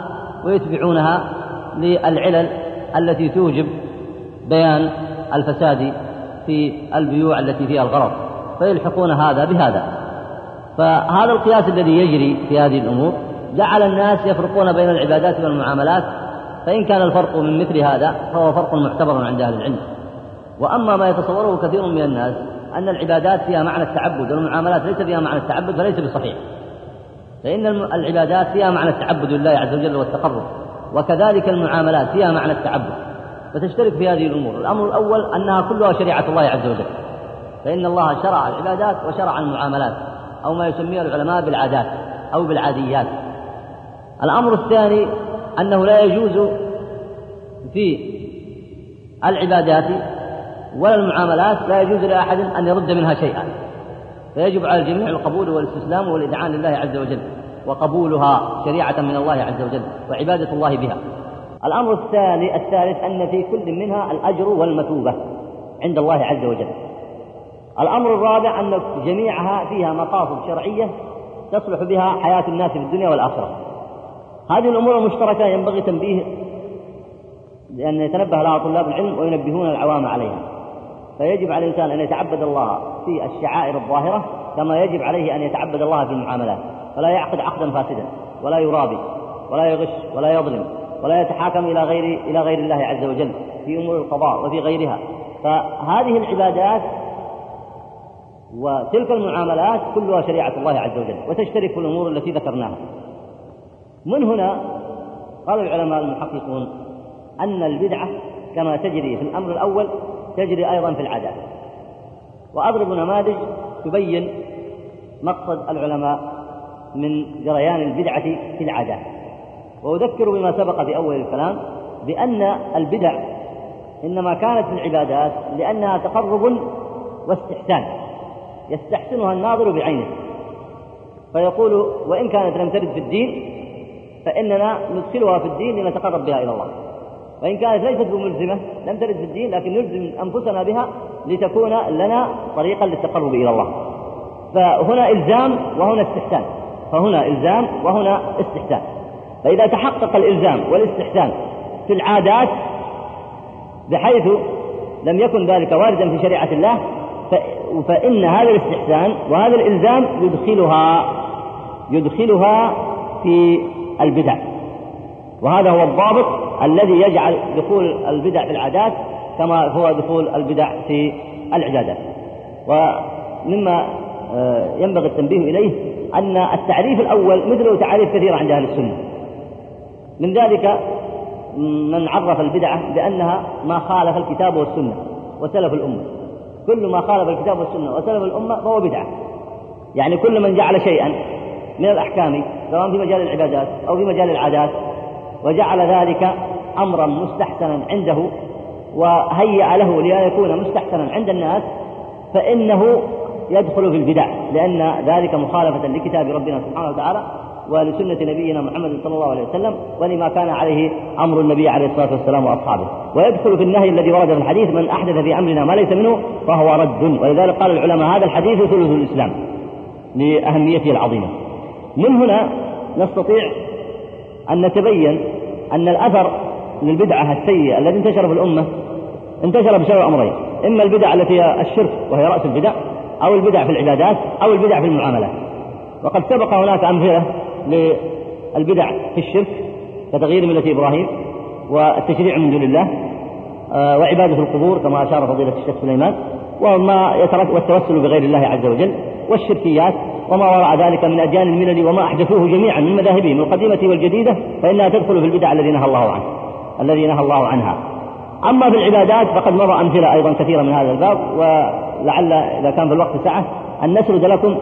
ويتبعونها للعلل التي توجب بيان الفساد في البيوع التي فيها الغرض، فيلحقون هذا بهذا. فهذا القياس الذي يجري في هذه الأمور جعل الناس يفرقون بين العبادات والمعاملات، فإن كان الفرق من مثل هذا فهو فرق معتبر عند أهل العلم. وأما ما يتصوره كثير من الناس أن العبادات فيها معنى التعبد والمعاملات ليس فيها معنى التعبد فليس بصحيح، فإن العبادات فيها معنى التعبد لله عز وجل والتقرب، وكذلك المعاملات فيها معنى التعبد، فتشترك في هذه الأمور. الأمر الأول أنها كلها شريعة الله عز وجل، فإن الله شرع العبادات وشرع المعاملات أو ما يسميه العلماء بالعادات أو بالعاديات. الأمر الثاني أنه لا يجوز في العبادات ولا المعاملات لا يجوز لأحد أن يرد منها شيئا، فيجب على الجميع القبول والاستسلام والإذعان لله عز وجل، وقبولها شريعة من الله عز وجل وعبادة الله بها. الأمر الثاني الثالث أن في كل منها الأجر والمثوبة عند الله عز وجل. الأمر الرابع أن جميعها فيها مقاصد شرعية تصلح بها حياة الناس في الدنيا والآخرة. هذه الأمور المشتركة ينبغي تنبيه لأن يتنبه لها طلاب العلم وينبهون العوام عليها، فيجب على الإنسان أن يتعبد الله في الشعائر الظاهرة كما يجب عليه أن يتعبد الله في المعاملات، فلا يعقد عقدا فاسدا ولا يرابي ولا يغش ولا يظلم ولا يتحاكم إلى غير إلى غير الله عز وجل في أمور القضاء وفي غيرها. فهذه العبادات وتلك المعاملات كلها شريعة الله عز وجل وتشترك في الأمور التي ذكرناها. من هنا قال العلماء المحققون أن البدعة كما تجري في الأمر الأول تجري أيضا في العادات. وأضرب نماذج تبين مقصد العلماء من جريان البدعة في العادات. وأذكر بما سبق في أول الكلام بأن البدع إنما كانت في العبادات لأنها تقرب واستحسان يستحسنها الناظر بعينه، فيقول وإن كانت لم ترد في الدين فإننا ندخلها في الدين لنتقرب بها إلى الله، وإن كانت ليست بملزمة لم ترد في الدين لكن نلزم أنفسنا بها لتكون لنا طريقا للتقرب إلى الله. فهنا إلزام وهنا استحسان، فهنا إلزام وهنا استحسان. فإذا تحقق الإلزام والاستحسان في العادات بحيث لم يكن ذلك واردا في شريعة الله فإن هذا الاستحسان وهذا الإلزام يدخلها يدخلها في البدع. وهذا هو الضابط الذي يجعل دخول البدع في العادات كما هو دخول البدع في العبادات. ومما ينبغي التنبيه إليه أن التعريف الأول مثله تعريف كثيرة عند أهل السنة. من ذلك من عرف البدعة بأنها ما خالف الكتاب والسنة وسلف الأمة. كل ما خالف الكتاب والسنة وسلف الأمة فهو بدعة، يعني كل من جعل شيئا من الأحكام سواء في مجال العبادات أو في مجال العادات وجعل ذلك أمرا مستحسنا عنده وهيأ له ليكون مستحسنا عند الناس فإنه يدخل في البدع، لأن ذلك مخالفة لكتاب ربنا سبحانه وتعالى ولسنة نبينا محمد صلى الله عليه وسلم ولما كان عليه أمر النبي عليه الصلاة والسلام وأصحابه. ويدخل في النهي الذي ورد في الحديث من أحدث في أمرنا ما ليس منه فهو رد. ولذلك قال العلماء هذا الحديث ثلث الإسلام لأهميته العظيمة. من هنا نستطيع أن نتبين أن الأثر للبدعة السيئة التي انتشر في الأمة انتشر بسبب أمرين: إما البدع التي هي الشرك وهي رأس البدع، أو البدع في العبادات، أو البدع في المعاملات. وقد سبق هناك أمثلة للبدع في الشرك كتغيير ملة إبراهيم والتشريع من دون الله وعبادة القبور كما أشار فضيلة الشيخ سليمان، وما يترك والتوسل بغير الله عز وجل، والشركيات وما وراء ذلك من أديان الملل وما أحدثوه جميعا من مذاهبهم القديمة والجديدة، فإنها تدخل في البدع الذي نهى الله عنه الذي نهى الله عنها. أما في العبادات فقد مضى أمثلة أيضا كثيرة من هذا الباب، ولعل إذا كان في الوقت سعة أن نسرد لكم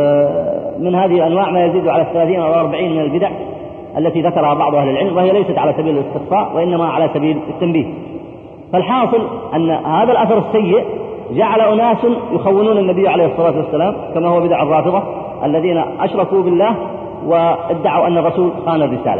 من هذه الأنواع ما يزيد على الثلاثين أو أربعين من البدع التي ذكرها بعض أهل العلم، وهي ليست على سبيل الاستقصاء وإنما على سبيل التنبيه. فالحاصل أن هذا الأثر السيء جعل أناس يخونون النبي عليه الصلاة والسلام كما هو بدع الرافضة الذين أشركوا بالله وادعوا أن الرسول خان الرسالة.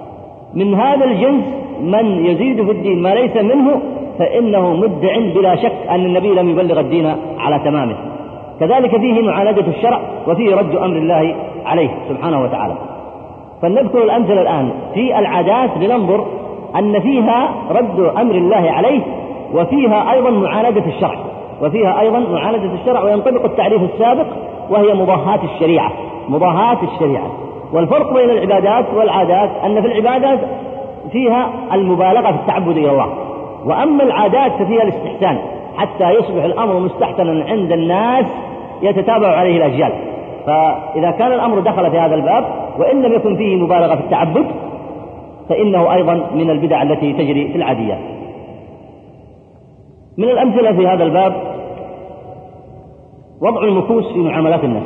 من هذا الجنس من يزيد في الدين ما ليس منه فإنه مدع بلا شك أن النبي لم يبلغ الدين على تمامه. كذلك فيه معاندة الشرع وفيه رد أمر الله عليه سبحانه وتعالى. فلنذكر الأمثلة الآن في العادات لننظر أن فيها رد أمر الله عليه وفيها أيضا معاندة الشرع. وفيها أيضا معاندة الشرع، وينطبق التعريف السابق وهي مضاهاة الشريعة، مضاهاة الشريعة. والفرق بين العبادات والعادات أن في العبادات فيها المبالغة في التعبد إلى الله، وأما العادات ففيها الاستحسان حتى يصبح الأمر مستحسنا عند الناس يتتابع عليه الأجيال. فإذا كان الأمر دخل في هذا الباب وإن لم يكن فيه مبالغة في التعبد فإنه أيضا من البدع التي تجري في العاديات. من الأمثلة في هذا الباب وضع المكوس في معاملات الناس.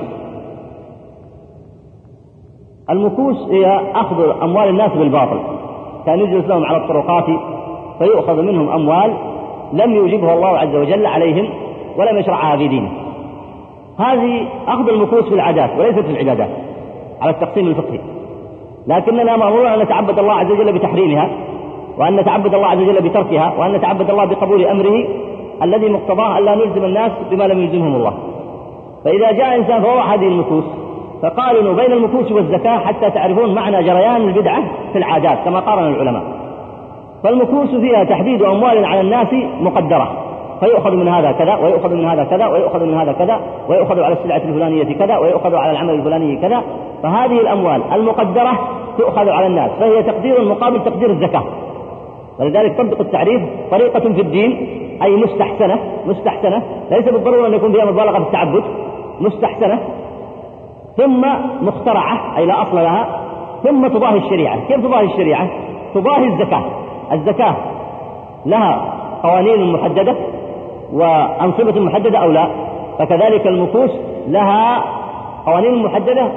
المكوس هي أخذ أموال الناس بالباطل، كان يجلس لهم على الطرقات فيؤخذ منهم أموال لم يوجبها الله عز وجل عليهم ولم يشرعها في دينه. هذه أخذ المكوس في العادات وليست في العبادات على التقسيم الفقهي، لكننا مأمورون أن نتعبد الله عز وجل بتحريمها، وأن نتعبد الله عز وجل بتركها، وأن نتعبد الله بقبول أمره الذي مقتضاه أن لا نلزم الناس بما لم يلزمهم الله. فإذا جاء إنسان فوضع هذه المكوس فقارنوا بين المكوس والزكاة حتى تعرفون معنى جريان البدعة في العادات كما قارن العلماء. فالمكوس فيها تحديد أموال على الناس مقدرة، فيؤخذ من هذا كذا ويؤخذ من هذا كذا ويؤخذ من هذا كذا ويؤخذ على السلعة الفلانية كذا ويؤخذ على العمل الفلاني كذا. فهذه الأموال المقدرة تؤخذ على الناس، فهي تقدير مقابل تقدير الزكاة. ولذلك طبق التعريف طريقة في الدين أي مستحسنة، مستحسنة ليس بالضرورة أن يكون فيها مبالغة في التعبد، مستحسنة ثم مخترعة أي لا أصل لها، ثم تضاهي الشريعة. كيف تضاهي الشريعة؟ تضاهي الزكاة. الزكاة لها قوانين محددة وأنصبة محددة أو لا، فكذلك المكوس لها قوانين محددة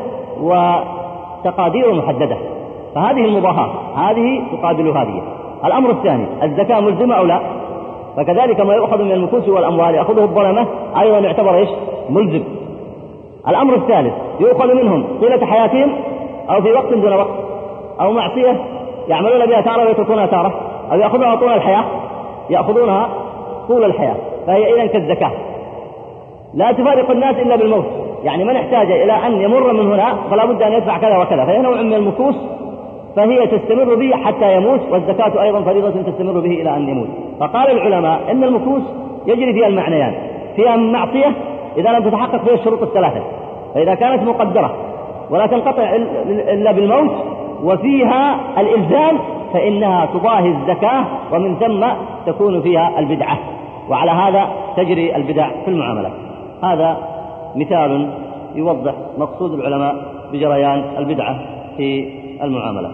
وتقادير محددة، فهذه المضاهاة هذه تقابل هذه. الأمر الثاني الزكاة ملزمة أو لا، فكذلك ما يؤخذ من المكوس والأموال يأخذه الظلمة أيضا يعتبر إيش؟ ملزم. الأمر الثالث يؤخذ منهم طيلة حياتهم أو في وقت دون وقت، أو معصية يعملون بها تارة ويتركونها تارة، أو يأخذونها طول الحياة يأخذونها طول الحياة، فهي إذن كالزكاة لا تفارق الناس إلا بالموت. يعني من احتاج إلى أن يمر من هنا فلا بد أن يدفع كذا وكذا، فهي نوع من المكوس فهي تستمر به حتى يموت، والزكاة أيضا فريضة تستمر به إلى أن يموت. فقال العلماء إن المكوس يجري فيها المعنيان، فيها معصية إذا لم تتحقق فيها الشروط الثلاثة، فإذا كانت مقدرة ولا تنقطع إلا بالموت، وفيها الإلزام فإنها تضاهي الزكاة ومن ثم تكون فيها البدعة، وعلى هذا تجري البدع في المعاملات. هذا مثال يوضح مقصود العلماء بجريان البدعة في المعاملات.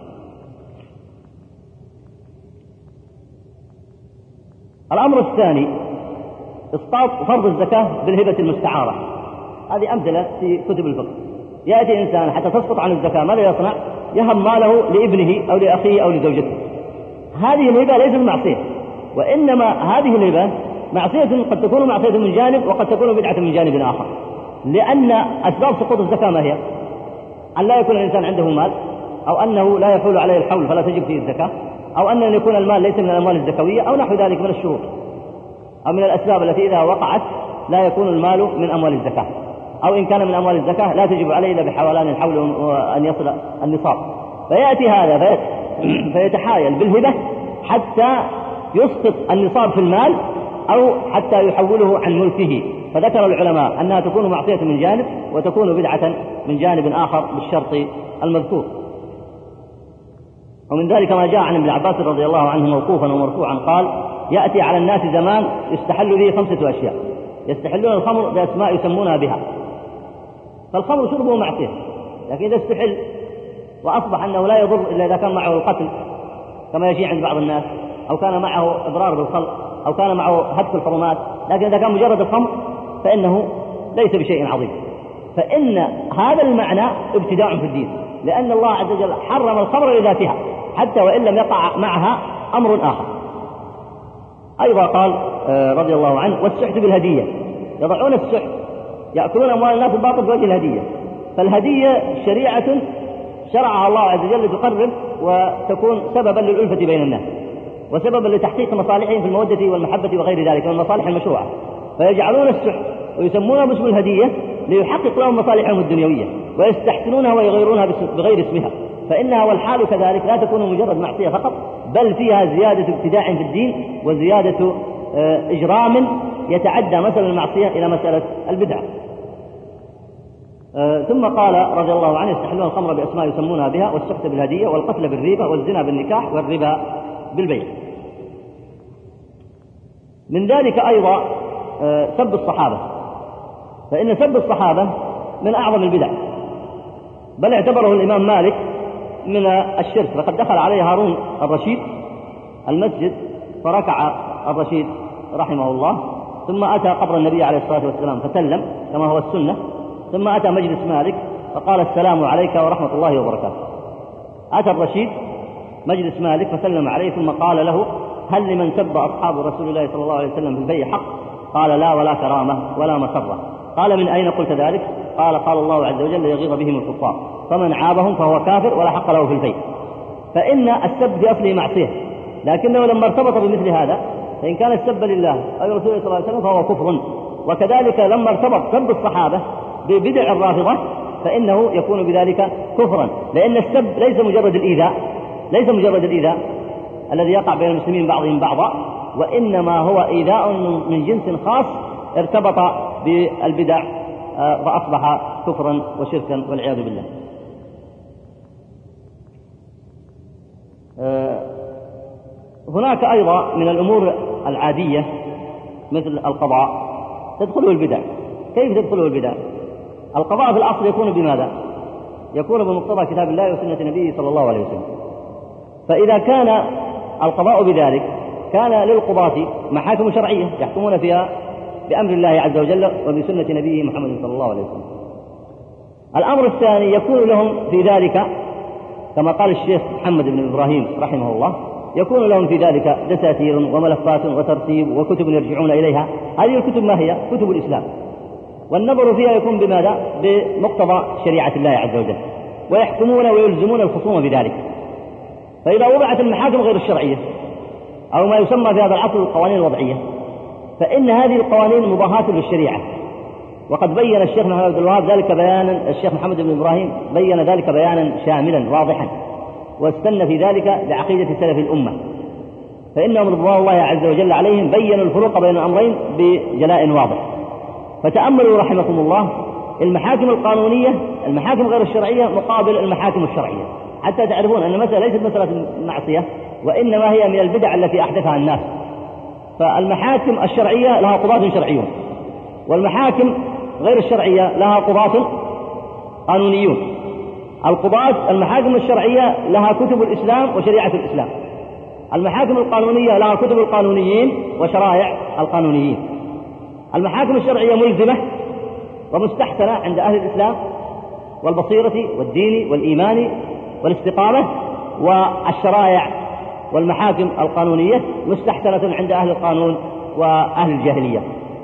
الأمر الثاني إسقاط فرض الزكاة بالهبة المستعارة. هذه أمثلة في كتب الفقه. يأتي إنسان حتى تسقط عن الزكاة ماذا يصنع؟ يهب ماله لابنه أو لأخيه أو لزوجته. هذه الهبة ليست معصية، وإنما هذه الهبة معصية قد تكون معصية من جانب وقد تكون بدعة من جانب آخر، لأن أسباب سقوط الزكاة ما هي؟ أن لا يكون الإنسان عنده مال، أو أنه لا يحول عليه الحول فلا تجب فيه الزكاة، أو أن يكون المال ليس من الأموال الزكوية أو نحو ذلك من الشروط أو من الأسباب التي إذا وقعت لا يكون المال من أموال الزكاة، أو إن كان من أموال الزكاة لا تجب عليه إلا بحولان الحول وأن يصل النصاب. فيأتي هذا فيتحايل بالهبة حتى يسقط النصاب في المال أو حتى يحوله عن ملكه. فذكر العلماء أنها تكون معصية من جانب وتكون بدعة من جانب آخر بالشرط المذكور. ومن ذلك ما جاء عن ابن عباس رضي الله عنه موقوفا ومرفوعا قال: يأتي على الناس زمان يستحل به خمسة أشياء، يستحلون الخمر بأسماء يسمونها بها. فالخمر شربه معصية، لكن إذا استحل وأصبح أنه لا يضر إلا إذا كان معه القتل كما يشيع عند بعض الناس، أو كان معه إضرار بالخلق، أو كان معه هتك الحرمات، لكن إذا كان مجرد الخمر فإنه ليس بشيء عظيم. فإن هذا المعنى ابتداع في الدين، لأن الله عز وجل حرم الخمر لذاتها حتى وإن لم يقع معها أمر آخر. أيضا قال رضي الله عنه: والسحت بالهدية، يضعون السحت يأكلون أموال الناس الباطل بوجه الهدية. فالهدية شريعة شرعها الله عز وجل تقرب وتكون سببا للألفة بين الناس وسببا لتحقيق مصالحهم في المودة والمحبة وغير ذلك من المصالح المشروعة، فيجعلون السحت ويسمونها باسم الهدية ليحقق لهم مصالحهم الدنيوية، ويستحسنونها ويغيرونها بغير اسمها. فإنها والحال كذلك لا تكون مجرد معصية فقط، بل فيها زيادة ابتداع في الدين وزيادة إجرام يتعدى مثل المعصية إلى مسألة البدعة. أه ثم قال رضي الله عنه: يستحلون الخمر بأسماء يسمونها بها، والسحت بالهدية، والقتل بالريبة، والزنا بالنكاح، والربا بالبيع. من ذلك أيضا أه سب الصحابة، فإن سب الصحابة من أعظم البدع، بل اعتبره الإمام مالك من الشرك. لقد دخل عليه هارون الرشيد المسجد فركع الرشيد رحمه الله، ثم أتى قبر النبي عليه الصلاة والسلام فسلم كما هو السنة، ثم أتى مجلس مالك فقال: السلام عليك ورحمة الله وبركاته. أتى الرشيد مجلس مالك فسلم عليه، ثم قال له: هل لمن سب أصحاب رسول الله صلى الله عليه وسلم في البيع حق؟ قال: لا، ولا كرامة ولا مسرة. قال: من أين قلت ذلك؟ قال: قال الله عز وجل: يغيظ بهم الكفار، فمن عابهم فهو كافر ولا حق له في البيع. فإن السب في أصله معصية، لكنه لما ارتبط بمثل هذا، فإن كان السب لله أو رسوله صلى الله عليه وسلم فهو كفر. وكذلك لما ارتبط سب الصحابة ببدع الرافضة فإنه يكون بذلك كفرا، لأن السب ليس مجرد الإيذاء، ليس مجرد الإيذاء الذي يقع بين المسلمين بعضهم بعضا، وإنما هو إيذاء من جنس خاص ارتبط بالبدع فأصبح كفرا وشركا والعياذ بالله. هناك أيضا من الأمور العادية مثل القضاء تدخله البدع. كيف تدخله البدع؟ القضاء في الأصل يكون بماذا؟ يكون بمقتضى كتاب الله وسنة نبيه صلى الله عليه وسلم. فإذا كان القضاء بذلك كان للقضاة محاكم شرعية يحكمون فيها بأمر الله عز وجل وبسنة نبيه محمد صلى الله عليه وسلم. الأمر الثاني يكون لهم في ذلك كما قال الشيخ محمد بن إبراهيم رحمه الله، يكون لهم في ذلك دساتير وملفات وترتيب وكتب يرجعون إليها. هذه الكتب ما هي؟ كتب الإسلام، والنظر فيها يكون بماذا؟ بمقتضى شريعة الله عز وجل، ويحكمون ويلزمون الخصوم بذلك. فإذا وضعت المحاكم غير الشرعية أو ما يسمى في هذا العصر القوانين الوضعية، فإن هذه القوانين مضاهاة للشريعة. وقد بين الشيخ محمد بن الوهاب ذلك بيانا، الشيخ محمد بن إبراهيم بين ذلك بيانا شاملا واضحا، واستنى في ذلك بعقيدة سلف الأمة، فإنهم رضوان الله عز وجل عليهم بينوا الفروق بين الأمرين بجلاء واضح. فتأملوا رحمكم الله المحاكم القانونية، المحاكم غير الشرعية مقابل المحاكم الشرعية، حتى تعرفون أن المسألة ليست مسألة معصية، وإنما هي من البدع التي أحدثها الناس. فالمحاكم الشرعية لها قضاة شرعيون، والمحاكم غير الشرعية لها قضاة قانونيون. القضاة المحاكم الشرعية لها كتب الإسلام وشريعة الإسلام، المحاكم القانونية لها كتب القانونيين وشرائع القانونيين. المحاكم الشرعية ملزمة ومستحسنة عند أهل الإسلام والبصيرة والدين والإيمان والاستقامة، والشرائع والمحاكم القانونية مستحسنة عند أهل القانون وأهل الجاهلية.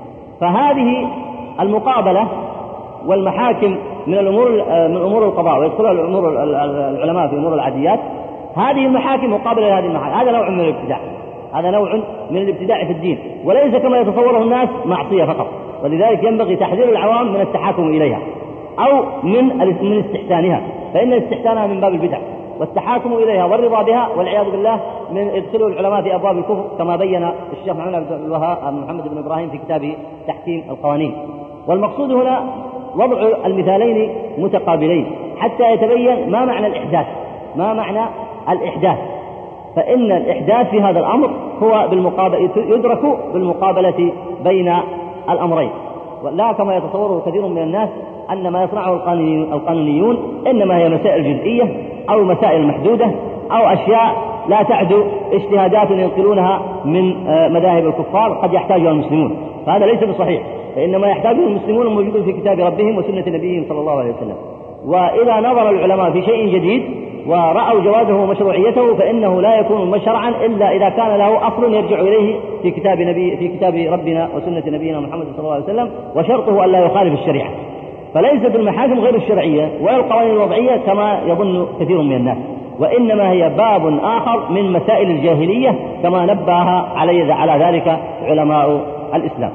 فهذه المقابلة والمحاكم من الأمور من أمور القضاء، ويدخلها الأمور العلماء في أمور العاديات. هذه المحاكم مقابلة لهذه المحاكم، هذا نوع من الابتداع، هذا نوع من الابتداع في الدين، وليس كما يتصوره الناس معصية فقط. ولذلك ينبغي تحذير العوام من التحاكم إليها أو من من استحسانها، فإن استحسانها من باب البدع، والتحاكم إليها والرضا بها والعياذ بالله من ادخلوا العلماء في أبواب الكفر، كما بين الشيخ محمد بن الوهاب محمد بن إبراهيم في كتابه تحكيم القوانين. والمقصود هنا وضع المثالين متقابلين حتى يتبين ما معنى الإحداث، ما معنى الإحداث. فإن الإحداث في هذا الأمر هو بالمقابل يدرك بالمقابلة بين الأمرين، ولا كما يتصوره كثير من الناس أن ما يصنعه القانونيون إنما هي مسائل جزئية أو مسائل محدودة أو أشياء لا تعد اجتهادات ينقلونها من مذاهب الكفار قد يحتاجها المسلمون. فهذا ليس بصحيح، فإنما يحتاجه المسلمون الموجودون في كتاب ربهم وسنة نبيهم صلى الله عليه وسلم. وإذا نظر العلماء في شيء جديد ورأوا جوازه ومشروعيته فإنه لا يكون شرعا إلا إذا كان له أصل يرجع إليه في كتاب نبي في كتاب ربنا وسنة نبينا محمد صلى الله عليه وسلم، وشرطه ألا يخالف الشريعة. فليست المحاكم غير الشرعية ولا القوانين الوضعية كما يظن كثير من الناس، وإنما هي باب آخر من مسائل الجاهلية كما نبه علي على ذلك علماء الإسلام.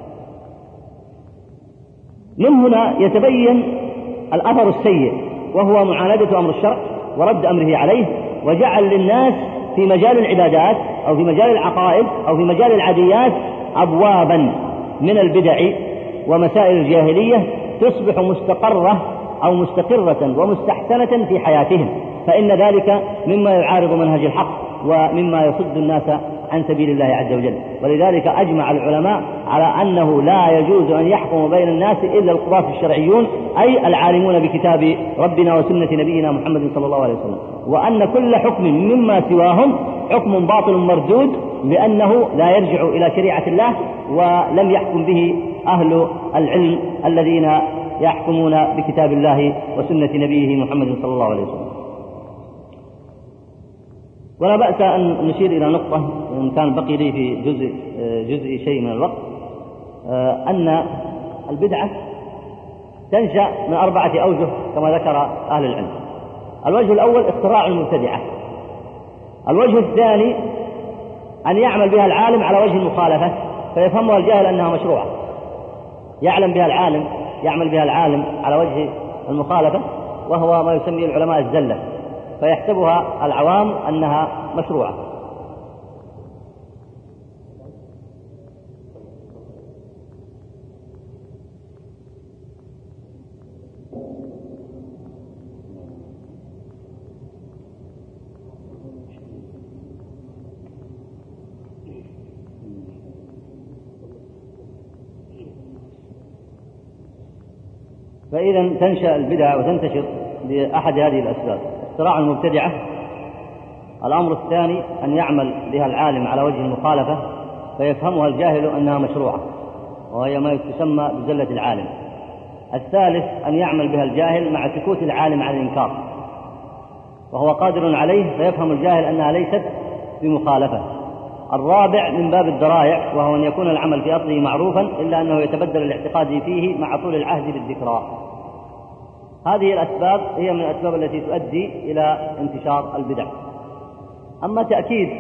من هنا يتبين الأثر السيء، وهو معاندة أمر الشرع ورد أمره عليه، وجعل للناس في مجال العبادات أو في مجال العقائد أو في مجال العاديات أبوابا من البدع ومسائل الجاهلية تصبح مستقرة أو مستقرة ومستحسنة في حياتهم، فإن ذلك مما يعارض منهج الحق ومما يصد الناس عن سبيل الله عز وجل. ولذلك أجمع العلماء على أنه لا يجوز أن يحكم بين الناس إلا القضاة الشرعيون، أي العالمون بكتاب ربنا وسنة نبينا محمد صلى الله عليه وسلم، وأن كل حكم مما سواهم حكم باطل مردود، لأنه لا يرجع إلى شريعة الله ولم يحكم به أهل العلم الذين يحكمون بكتاب الله وسنة نبيه محمد صلى الله عليه وسلم. ولا بأس أن نشير إلى نقطة إن كان بقي لي في جزء, جزء شيء من الوقت، أن البدعة تنشأ من أربعة أوجه كما ذكر أهل العلم. الوجه الأول اختراع المبتدعة. الوجه الثاني أن يعمل بها العالم على وجه المخالفة فيفهمها الجاهل أنها مشروعة، يعلم بها العالم يعمل بها العالم على وجه المخالفة، وهو ما يسميه العلماء الزلة، فيحسبها العوام أنها مشروعة. فإذا تنشأ البدع وتنتشر لأحد هذه الأسباب: اختراع المبتدعة. الأمر الثاني أن يعمل بها العالم على وجه المخالفة فيفهمها الجاهل أنها مشروعة، وهي ما تسمى بزلة العالم. الثالث أن يعمل بها الجاهل مع سكوت العالم عن الإنكار وهو قادر عليه فيفهم الجاهل أنها ليست بمخالفة. الرابع من باب الذرائع، وهو أن يكون العمل في أصله معروفا إلا أنه يتبدل الاعتقاد فيه مع طول العهد بالذكرى. هذه الأسباب هي من الأسباب التي تؤدي إلى انتشار البدع. أما تأكيد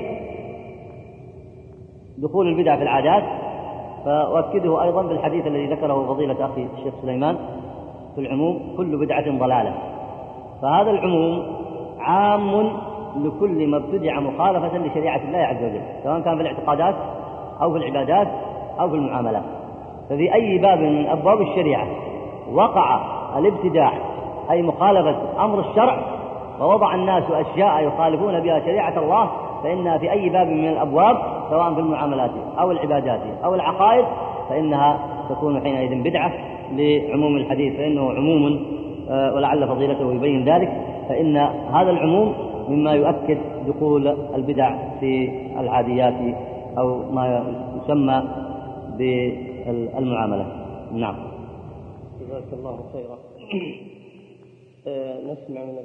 دخول البدع في العادات فأؤكده أيضا بالحديث الذي ذكره فضيلة أخي الشيخ سليمان في العموم: كل بدعة ضلالة. فهذا العموم عام لكل ما ابتدع مخالفة لشريعة الله عز وجل، سواء كان في الاعتقادات أو في العبادات أو في المعاملات. ففي أي باب من أبواب الشريعة وقع الابتداع أي مخالفة أمر الشرع ووضع الناس أشياء يخالفون بها شريعة الله، فإنها في أي باب من الأبواب سواء في المعاملات أو العبادات أو العقائد فإنها تكون حينئذ بدعة لعموم الحديث، فإنه عموم ولعل فضيلته يبين ذلك. فإن هذا العموم مما يؤكد دخول البدع في العاديات أو ما يسمى بالمعاملة. نعم. جزاك الله خيرا. نسمع من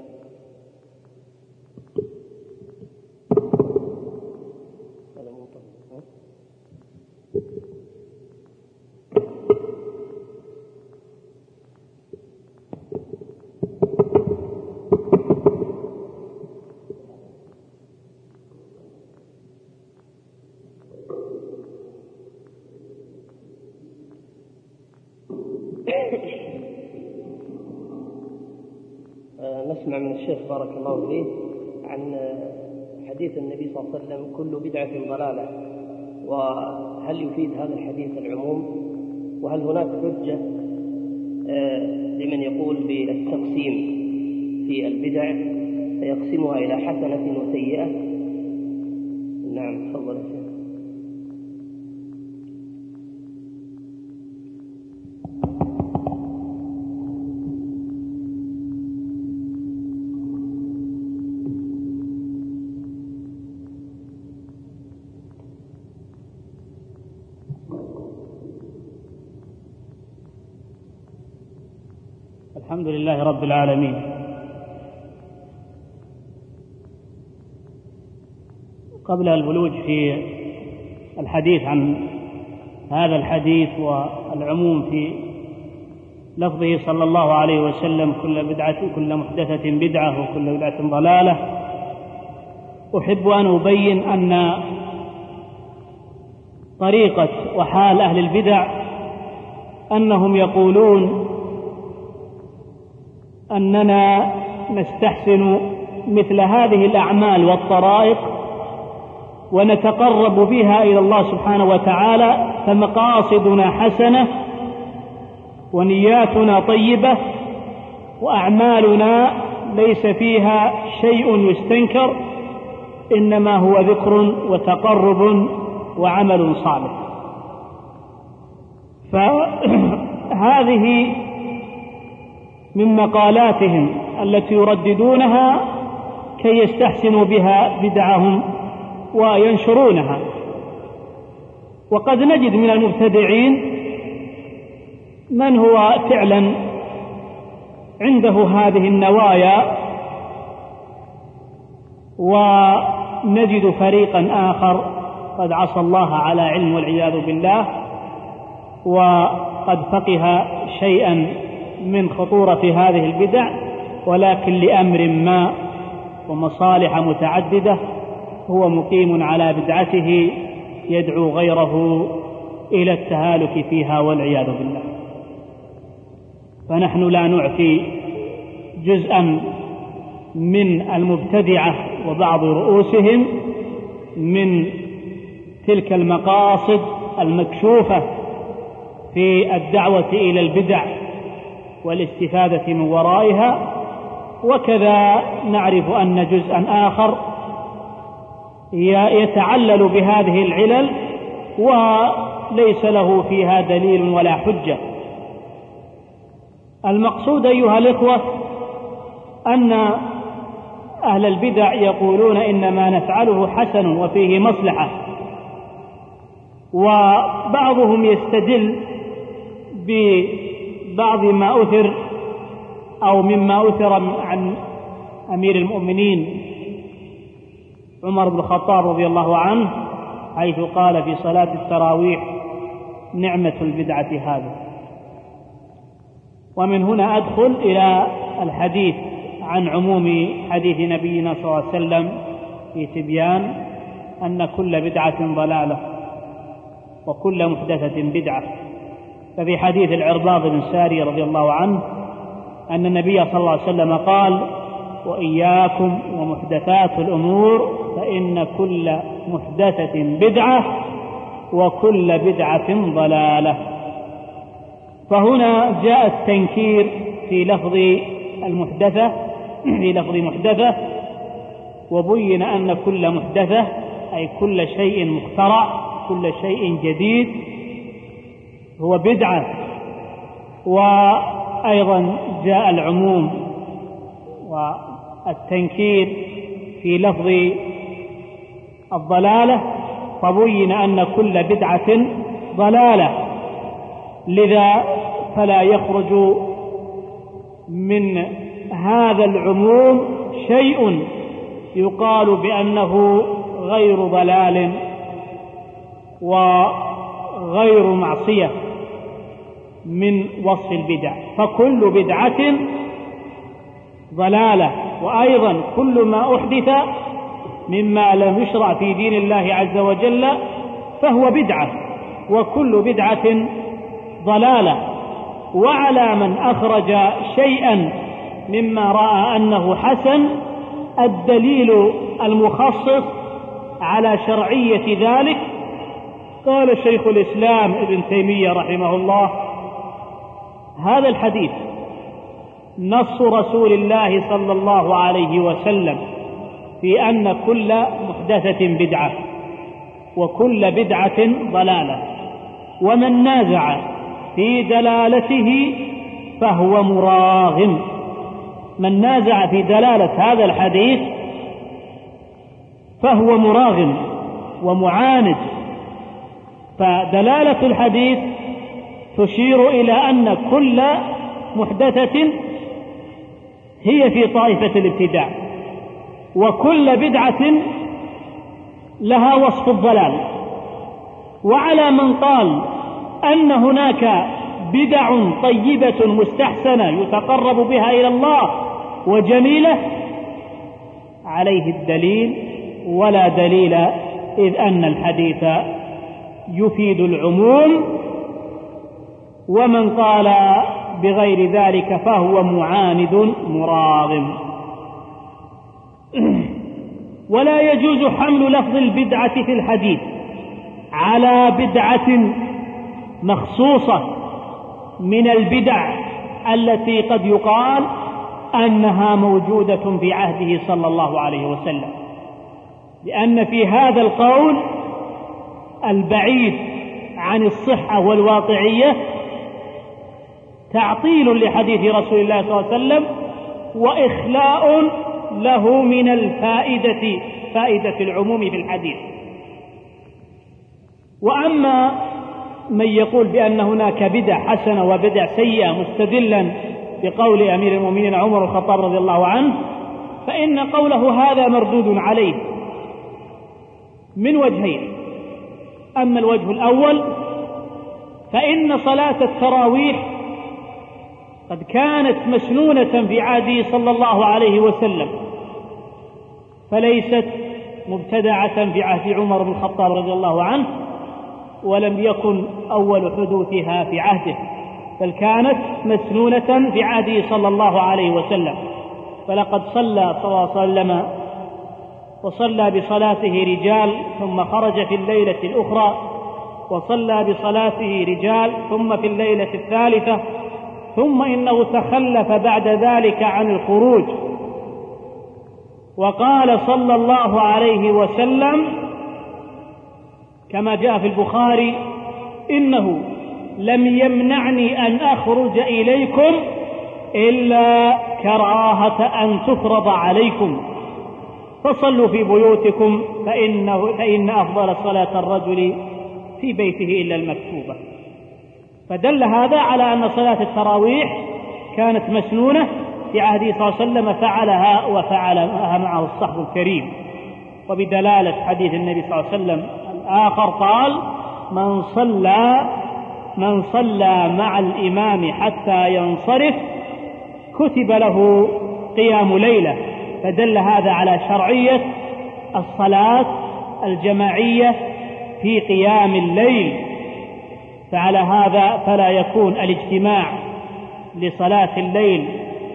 نسمع من الشيخ بارك الله فيه عن حديث النبي صلى الله عليه وسلم: كل بدعة ضلالة. وهل يفيد هذا الحديث العموم؟ وهل هناك حجة لمن يقول بالتقسيم في البدع فيقسمها إلى حسنة وسيئة؟ نعم، تفضل يا شيخ. الحمد لله رب العالمين، قبل البلوغ في الحديث عن هذا الحديث والعموم في لفظه صلى الله عليه وسلم: كل بدعة كل محدثة بدعة وكل بدعة ضلالة، أحب أن أبين أن طريقة وحال أهل البدع أنهم يقولون أننا نستحسن مثل هذه الأعمال والطرائق ونتقرب بها إلى الله سبحانه وتعالى فمقاصدنا حسنة ونياتنا طيبة وأعمالنا ليس فيها شيء يستنكر، إنما هو ذكر وتقرب وعمل صالح. فهذه من مقالاتهم التي يرددونها كي يستحسنوا بها بدعهم وينشرونها. وقد نجد من المبتدعين من هو فعلا عنده هذه النوايا، ونجد فريقا آخر قد عصى الله على علم والعياذ بالله، وقد فقه شيئا من خطورة هذه البدع، ولكن لأمر ما ومصالح متعددة هو مقيم على بدعته يدعو غيره إلى التهالك فيها والعياذ بالله. فنحن لا نعفي جزءا من المبتدعة وبعض رؤوسهم من تلك المقاصد المكشوفة في الدعوة إلى البدع والاستفادة من ورائها، وكذا نعرف أن جزءا آخر يتعلل بهذه العلل وليس له فيها دليل ولا حجة. المقصود أيها الإخوة أن أهل البدع يقولون إن ما نفعله حسن وفيه مصلحة، وبعضهم يستدل ببعض ما أثر أو مما أثر عن أمير المؤمنين عمر بن الخطاب رضي الله عنه، حيث قال في صلاة التراويح: نعمة البدعة هذا. ومن هنا أدخل إلى الحديث عن عموم حديث نبينا صلى الله عليه وسلم في تبيان أن كل بدعة ضلالة وكل محدثة بدعة. ففي حديث العرباض بن ساري رضي الله عنه أن النبي صلى الله عليه وسلم قال: وإياكم ومحدثات الأمور فإن كل محدثة بدعة وكل بدعة ضلالة. فهنا جاء التنكير في لفظ المحدثة في لفظ محدثة، وبين أن كل محدثة أي كل شيء مخترع، كل شيء جديد هو بدعة. وأيضا جاء العموم والتنكير في لفظ الضلالة، فبين أن كل بدعة ضلالة، لذا فلا يخرج من هذا العموم شيء يقال بأنه غير ضلال وغير معصية من وصف البدع، فكل بدعة ضلالة. وأيضا كل ما أحدث مما لم يشرع في دين الله عز وجل فهو بدعة، وكل بدعة ضلالة. وعلى من أخرج شيئا مما رأى أنه حسن الدليل المخصص على شرعية ذلك. قال شيخ الإسلام ابن تيمية رحمه الله: هذا الحديث نص رسول الله صلى الله عليه وسلم في أن كل محدثة بدعة وكل بدعة ضلالة، ومن نازع في دلالته فهو مراغم. من نازع في دلالة هذا الحديث فهو مراغم ومعاند. فدلالة الحديث تشير إلى أن كل محدثة هي في طائفة الابتداع، وكل بدعة لها وصف الضلال. وعلى من قال أن هناك بدع طيبة مستحسنة يتقرب بها إلى الله وجميلة، عليه الدليل ولا دليل، إذ أن الحديث يفيد العموم. ومن قال بغير ذلك فهو معاند مراغم. ولا يجوز حمل لفظ البدعة في الحديث على بدعة مخصوصة من البدع التي قد يقال أنها موجودة في عهده صلى الله عليه وسلم، لأن في هذا القول البعيد عن الصحة والواقعية تعطيل لحديث رسول الله صلى الله عليه وسلم وإخلاء له من الفائدة، فائدة العموم في الحديث. وأما من يقول بأن هناك بدع حسنة وبدع سيئة مستدلا بقول أمير المؤمنين عمر الخطاب رضي الله عنه، فإن قوله هذا مردود عليه من وجهين. أما الوجه الأول فإن صلاة التراويح قد كانت مسنونة في عهده صلى الله عليه وسلم، فليست مبتدعة في عهد عمر بن الخطاب رضي الله عنه، ولم يكن أول حدوثها في عهده، بل كانت مسنونة في عهده صلى الله عليه وسلم. فلقد صلى صلى الله عليه وسلم وصلى بصلاته رجال ثم خرج في الليلة الأخرى، وصلى بصلاته رجال ثم في الليلة الثالثة، ثم إنه تخلف بعد ذلك عن الخروج، وقال صلى الله عليه وسلم كما جاء في البخاري: إنه لم يمنعني أن أخرج إليكم إلا كراهة أن تفرض عليكم، فصلوا في بيوتكم فإنه فإن أفضل صلاة الرجل في بيته إلا المكتوبة. فدل هذا على أن صلاة التراويح كانت مسنونة في عهده صلى الله عليه وسلم، فعلها وفعلها معه الصحب الكريم. وبدلالة حديث النبي صلى الله عليه وسلم الآخر قال: من صلى من صلى مع الإمام حتى ينصرف كتب له قيام ليلة. فدل هذا على شرعية الصلاة الجماعية في قيام الليل. فعلى هذا فلا يكون الاجتماع لصلاة الليل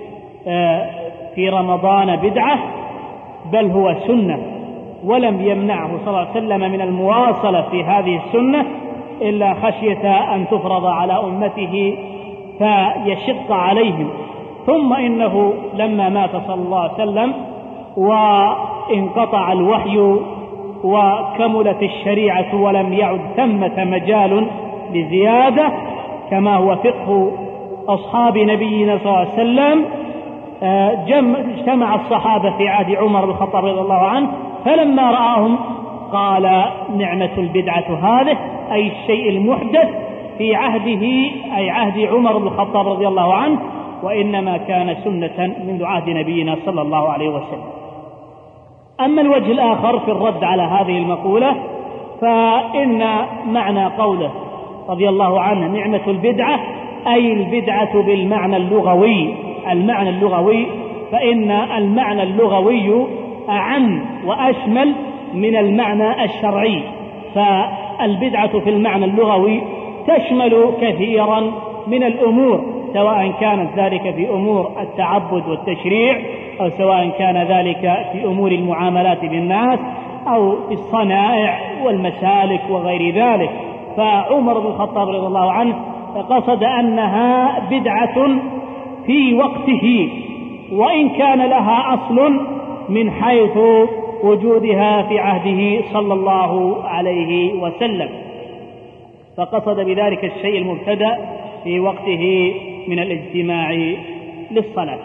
في رمضان بدعة، بل هو سنة، ولم يمنعه صلى الله عليه وسلم من المواصلة في هذه السنة إلا خشية أن تفرض على أمته فيشق عليهم. ثم إنه لما مات صلى الله عليه وسلم وانقطع الوحي وكملت الشريعة ولم يعد ثمة مجال لزيادة، كما هو فقه أصحاب نبينا صلى الله عليه وسلم، اجتمع الصحابة في عهد عمر بن الخطاب رضي الله عنه، فلما رآهم قال: نعمة البدعة هذه، أي الشيء المحدث في عهده، أي عهد عمر بن الخطاب رضي الله عنه، وإنما كان سنة منذ عهد نبينا صلى الله عليه وسلم. أما الوجه الآخر في الرد على هذه المقولة، فإن معنى قوله رضي الله عنه نعمة البدعة أي البدعة بالمعنى اللغوي. المعنى اللغوي، فإن المعنى اللغوي أعم وأشمل من المعنى الشرعي. فالبدعة في المعنى اللغوي تشمل كثيرا من الأمور، سواء كانت ذلك في أمور التعبد والتشريع، أو سواء كان ذلك في أمور المعاملات بالناس، أو في الصنائع والمسالك وغير ذلك. فعمر بن الخطاب رضي الله عنه قصد أنها بدعة في وقته، وإن كان لها أصل من حيث وجودها في عهده صلى الله عليه وسلم، فقصد بذلك الشيء المبتدأ في وقته من الاجتماع للصلاة.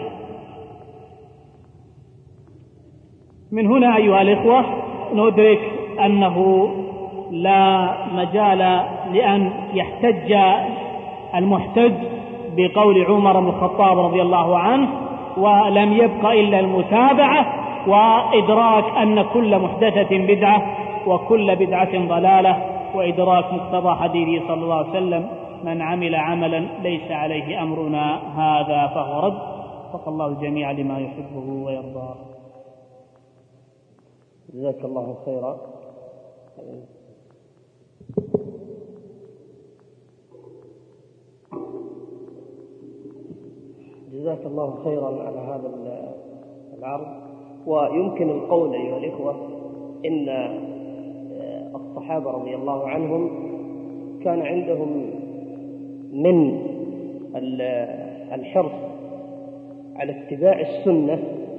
من هنا أيها الإخوة ندرك أنه لا مجال لأن يحتج المحتج بقول عمر بن الخطاب رضي الله عنه، ولم يبق إلا المتابعة وإدراك أن كل محدثة بدعة وكل بدعة ضلالة، وإدراك مقتضى حديثه صلى الله عليه وسلم: من عمل عملا ليس عليه أمرنا هذا فهو رد. وفق الله الجميع لما يحبه ويرضاه. جزاك الله خيرا. جزاك الله خيرا على هذا العرض. ويمكن القول أيها الإخوة إن الصحابة رضي الله عنهم كان عندهم من الحرص على اتباع السنة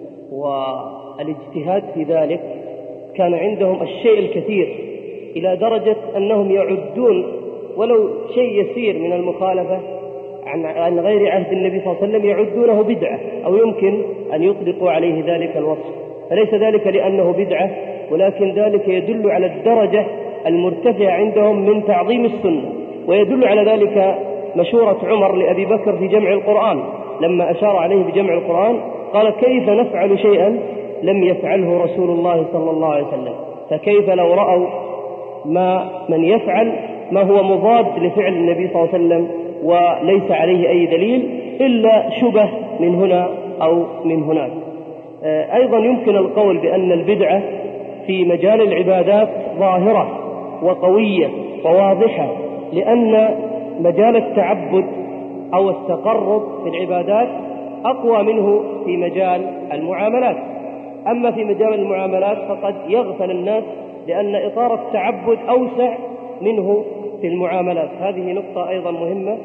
والاجتهاد في ذلك كان عندهم الشيء الكثير، إلى درجة أنهم يعدون ولو شيء يسير من المخالفة عن غير عهد النبي صلى الله عليه وسلم يعدونه بدعة، أو يمكن أن يطلقوا عليه ذلك الوصف. فليس ذلك لأنه بدعة، ولكن ذلك يدل على الدرجة المرتفعة عندهم من تعظيم السنة. ويدل على ذلك مشورة عمر لأبي بكر في جمع القرآن، لما أشار عليه بجمع القرآن قال: كيف نفعل شيئا لم يفعله رسول الله صلى الله عليه وسلم؟ فكيف لو رأوا ما من يفعل ما هو مضاد لفعل النبي صلى الله عليه وسلم وليس عليه أي دليل إلا شبه من هنا أو من هناك. أيضا يمكن القول بأن البدعة في مجال العبادات ظاهرة وقوية وواضحة، لأن مجال التعبد أو التقرب في العبادات أقوى منه في مجال المعاملات. أما في مجال المعاملات فقد يغفل الناس، لأن إطار التعبد أوسع منه في المعاملات. هذه نقطة أيضا مهمة،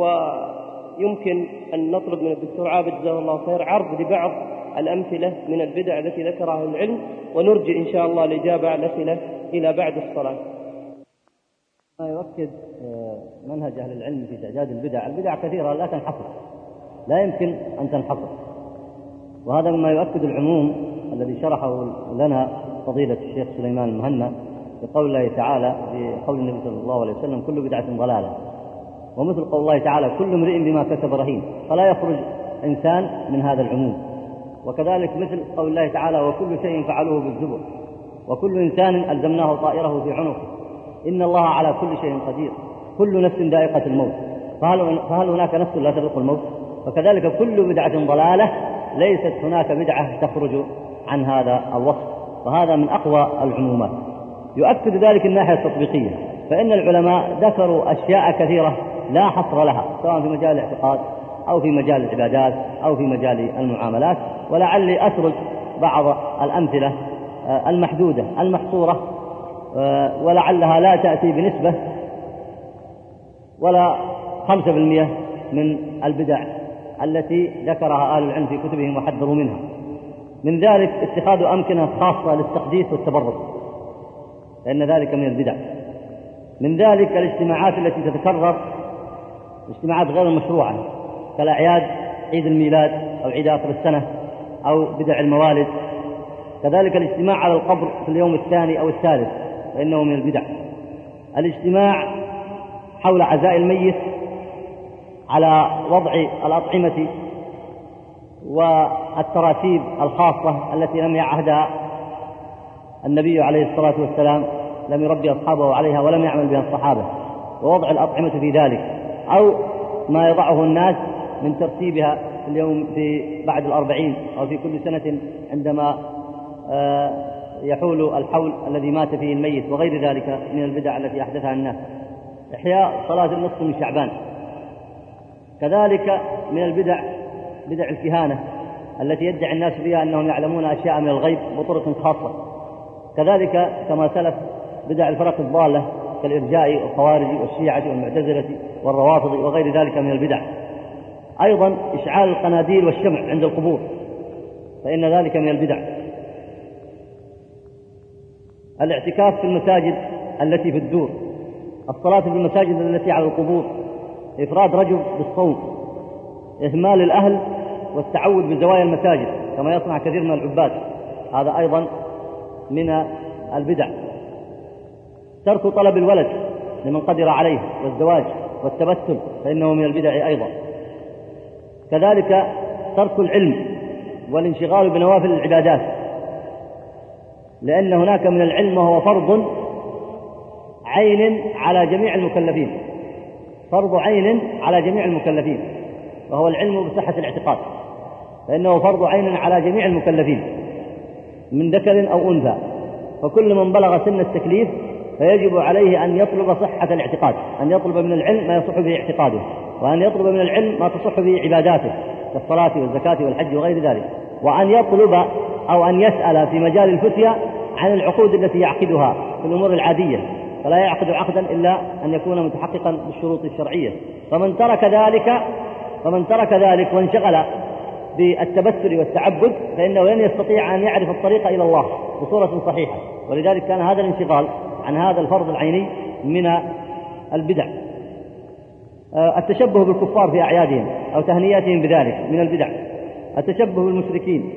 ويمكن أن نطلب من الدكتور عابد جزاه الله خير عرض لبعض الأمثلة من البدع التي ذكرها أهل العلم، ونرجع إن شاء الله الإجابة على الأسئلة إلى بعد الصلاة. ما يؤكد منهج أهل العلم في تعداد البدع، البدع كثيرة لا تنحصر، لا يمكن أن تنحصر، وهذا مما يؤكد العموم الذي شرحه لنا فضيلة الشيخ سليمان المهنا بقول الله تعالى في قول النبي صلى الله عليه وسلم: كل بدعة ضلالة. ومثل قول الله تعالى: كل امرئ بما كسب رهين، فلا يخرج إنسان من هذا العموم. وكذلك مثل قول الله تعالى: وكل شيء فعلوه بالزبر، وكل إنسان ألزمناه طائره في عنقه، إن الله على كل شيء قدير، كل نفس ذائقة الموت، فهل, فهل هناك نفس لا تذوق الموت؟ فكذلك كل بدعة ضلالة، ليست هناك بدعة تخرج عن هذا الوصف، وهذا من أقوى العمومات. يؤكد ذلك الناحية التطبيقية، فإن العلماء ذكروا أشياء كثيرة لا حصر لها، سواء في مجال الاعتقاد أو في مجال العبادات أو في مجال المعاملات، ولعلي أسرد بعض الأمثلة المحدودة المحصورة، ولعلها لا تأتي بنسبة ولا خمسة بالمئة من البدع التي ذكرها أهل العلم في كتبهم وحذروا منها. من ذلك اتخاذ أمكنة خاصة للتقديس والتبرك، لأن ذلك من البدع. من ذلك الاجتماعات التي تتكرر، اجتماعات غير المشروعة كالأعياد، عيد الميلاد أو عيد آخر السنة أو بدع الموالد. كذلك الاجتماع على القبر في اليوم الثاني أو الثالث، فإنه من البدع. الاجتماع حول عزاء الميت على وضع الأطعمة والتراتيب الخاصة التي لم يعهدها النبي عليه الصلاة والسلام، لم يربي أصحابه عليها ولم يعمل بها الصحابة، ووضع الأطعمة في ذلك، أو ما يضعه الناس من ترتيبها في اليوم في بعد الأربعين أو في كل سنة عندما يحول الحول الذي مات فيه الميت، وغير ذلك من البدع التي أحدثها الناس. إحياء صلاة النصف من شعبان، كذلك من البدع بدع الكهانة التي يدعي الناس بها أنهم يعلمون أشياء من الغيب بطرق خاصة. كذلك كما سلف بدع الفرق الضالة كالإرجاء والخوارج والشيعة والمعتزلة والروافض وغير ذلك من البدع. أيضا إشعال القناديل والشمع عند القبور، فإن ذلك من البدع. الاعتكاف في المساجد التي في الدور، الصلاة في المساجد التي على القبور، إفراد رجل بالصوم، إهمال الأهل والتعود بزوايا المساجد كما يصنع كثير من العباد، هذا أيضا من البدع. ترك طلب الولد لمن قدر عليه والزواج والتبتل، فإنه من البدع أيضا. كذلك ترك العلم والانشغال بنوافل العبادات، لأن هناك من العلم وهو فرض عين على جميع المكلفين، فرض عين على جميع المكلفين، وهو العلم بصحة الاعتقاد، فإنه فرض عين على جميع المكلفين من ذكر أو أنثى، فكل من بلغ سن التكليف فيجب عليه أن يطلب صحة الاعتقاد، أن يطلب من العلم ما يصح به اعتقاده، وأن يطلب من العلم ما تصح به عباداته كالصلاة والزكاة والحج وغير ذلك، وأن يطلب أو أن يسأل في مجال الفتيا عن العقود التي يعقدها في الأمور العادية، فلا يعقد عقدا إلا أن يكون متحققا بالشروط الشرعية. فمن ترك ذلك فمن ترك ذلك وانشغل بالتبتل والتعبد فإنه لن يستطيع أن يعرف الطريق إلى الله بصورة صحيحة. ولذلك كان هذا الانشغال عن هذا الفرض العيني من البدع. التشبه بالكفار في أعيادهم أو تهنياتهم بذلك من البدع. التشبه بالمشركين،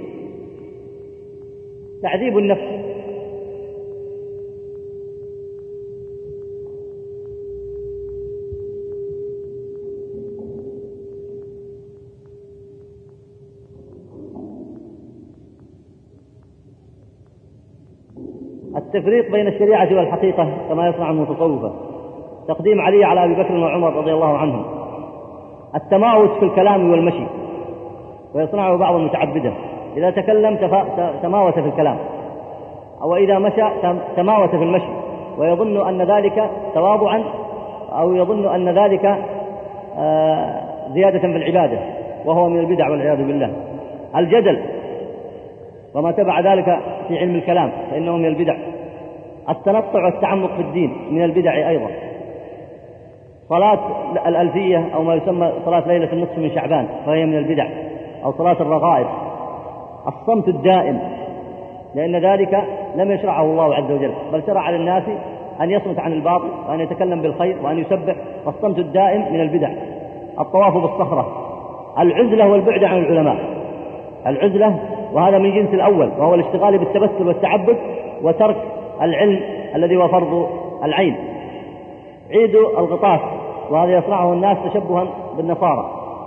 تعذيب النفس، التفريق بين الشريعة والحقيقة كما يصنع المتصوفة، تقديم علي على أبي بكر وعمر رضي الله عنهم، التماوت في الكلام والمشي ويصنعه بعض المتعبدة، إذا تكلم تماوت في الكلام، أو إذا مشى تماوت في المشي، ويظن أن ذلك تواضعا أو يظن أن ذلك زيادة في العبادة، وهو من البدع والعياذ بالله. الجدل وما تبع ذلك في علم الكلام فإنه من البدع. التنطع والتعمق في الدين من البدع أيضا. صلاة الألفية أو ما يسمى صلاة ليلة النصف من شعبان فهي من البدع، أو صلاة الرغائب. الصمت الدائم، لأن ذلك لم يشرعه الله عز وجل، بل شرع للناس أن يصمت عن الباطل وأن يتكلم بالخير وأن يسبح، فالصمت الدائم من البدع. الطواف بالصخرة. العزلة والبعد عن العلماء. العزلة وهذا من جنس الأول، وهو الاشتغال بالتبتل والتعبد وترك العلم الذي هو فرض العين. عيد الغطاس، وهذا يصنعه الناس تشبها بالنصارى.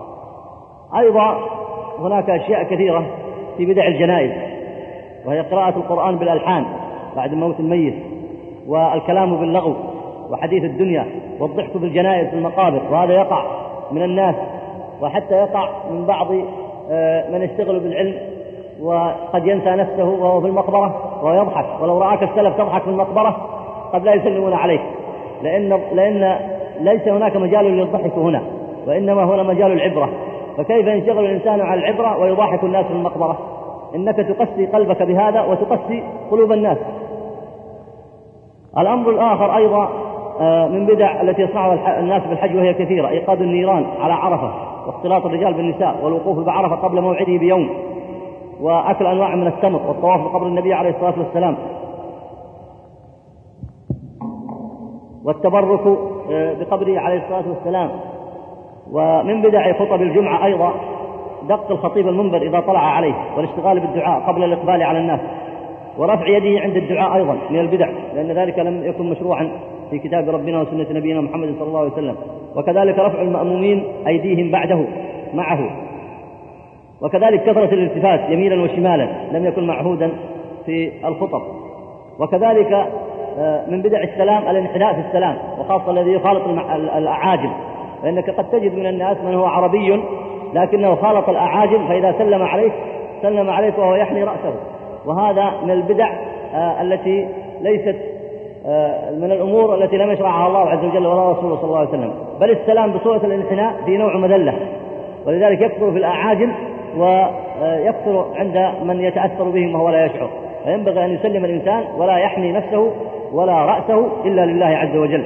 أيضا هناك أشياء كثيرة في بدع الجنائز، وهي قراءة القرآن بالألحان بعد موت الميت، والكلام باللغو وحديث الدنيا، والضحك بالجنائز في المقابر، وهذا يقع من الناس، وحتى يقع من بعض من يشتغل بالعلم وقد ينسى نفسه وهو في المقبرة وهو يضحك، ولو رآك السلف تضحك في المقبرة قد لا يسلمون عليك، لأن, لأن ليس هناك مجال للضحك هنا، وإنما هنا مجال العبرة. فكيف ينشغل الإنسان عن العبرة ويضاحك الناس في المقبرة؟ إنك تقسي قلبك بهذا وتقسي قلوب الناس. الأمر الآخر أيضا من بدع التي يصنعها الناس بالحج وهي كثيرة: إيقاد النيران على عرفة، واختلاط الرجال بالنساء، والوقوف بعرفة قبل موعده بيوم، وأكل أنواع من التمر، والطواف بقبر النبي عليه الصلاة والسلام، والتبرك بقبره عليه الصلاة والسلام. ومن بدع خطب الجمعة أيضا دق الخطيب المنبر إذا طلع عليه، والاشتغال بالدعاء قبل الإقبال على الناس، ورفع يده عند الدعاء أيضا من البدع، لأن ذلك لم يكن مشروعا في كتاب ربنا وسنة نبينا محمد صلى الله عليه وسلم. وكذلك رفع المأمومين أيديهم بعده معه. وكذلك كثرة الالتفات يمينا وشمالا لم يكن معهودا في الخطب. وكذلك من بدع السلام الانحناء في السلام، وخاصة الذي يخالط الأعاجم، فإنك قد تجد من الناس من هو عربي لكنه خالط الأعاجم، فإذا سلم عليك سلم عليك وهو يحني رأسه، وهذا من البدع التي ليست من الأمور التي لم يشرعها الله عز وجل ولا رسوله صلى الله عليه وسلم. بل السلام بصورة الانحناء في نوع مذلة، ولذلك يكثر في الأعاجم ويكثر عند من يتأثر بهم وهو لا يشعر. فينبغي أن يسلم الإنسان ولا يحني نفسه ولا رأسه إلا لله عز وجل.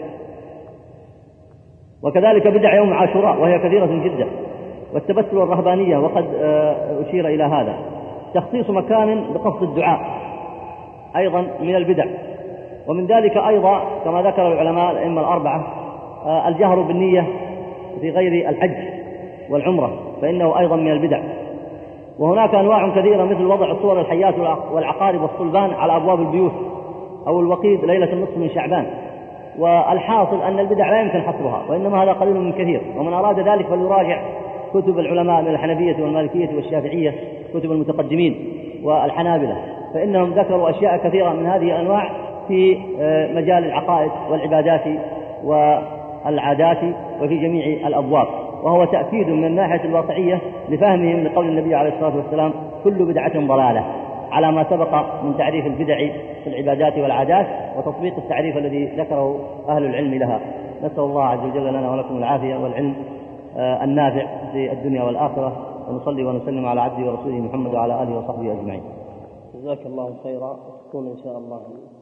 وكذلك بدع يوم عاشوراء وهي كثيرة جدا، والتبتل والرهبانية، وقد أشير إلى هذا. تخصيص مكان بقصد الدعاء أيضا من البدع. ومن ذلك أيضا كما ذكر العلماء الأئمة الأربعة الجهر بالنية في غير الحج والعمرة، فإنه أيضا من البدع. وهناك أنواع كثيرة مثل وضع صور الحيات والعقارب والصلبان على أبواب البيوت، أو الوقيد ليلة النصف من شعبان. والحاصل أن البدع لا يمكن حصرها، وإنما هذا قليل من كثير. ومن أراد ذلك فليراجع كتب العلماء من الحنفية والمالكية والشافعية، كتب المتقدمين والحنابلة، فإنهم ذكروا أشياء كثيرة من هذه الأنواع في مجال العقائد والعبادات والعادات وفي جميع الأبواب. وهو تأكيد من الناحية الواقعية لفهمهم لقول النبي عليه الصلاة والسلام: كل بدعة ضلالة، على ما سبق من تعريف البدع في العبادات والعادات وتطبيق التعريف الذي ذكره أهل العلم لها. نسأل الله عز وجل لنا ولكم العافية والعلم النافع في الدنيا والآخرة، ونصلي ونسلم على عبده ورسوله محمد وعلى آله وصحبه أجمعين. جزاك الله خيرا. تكون إن شاء الله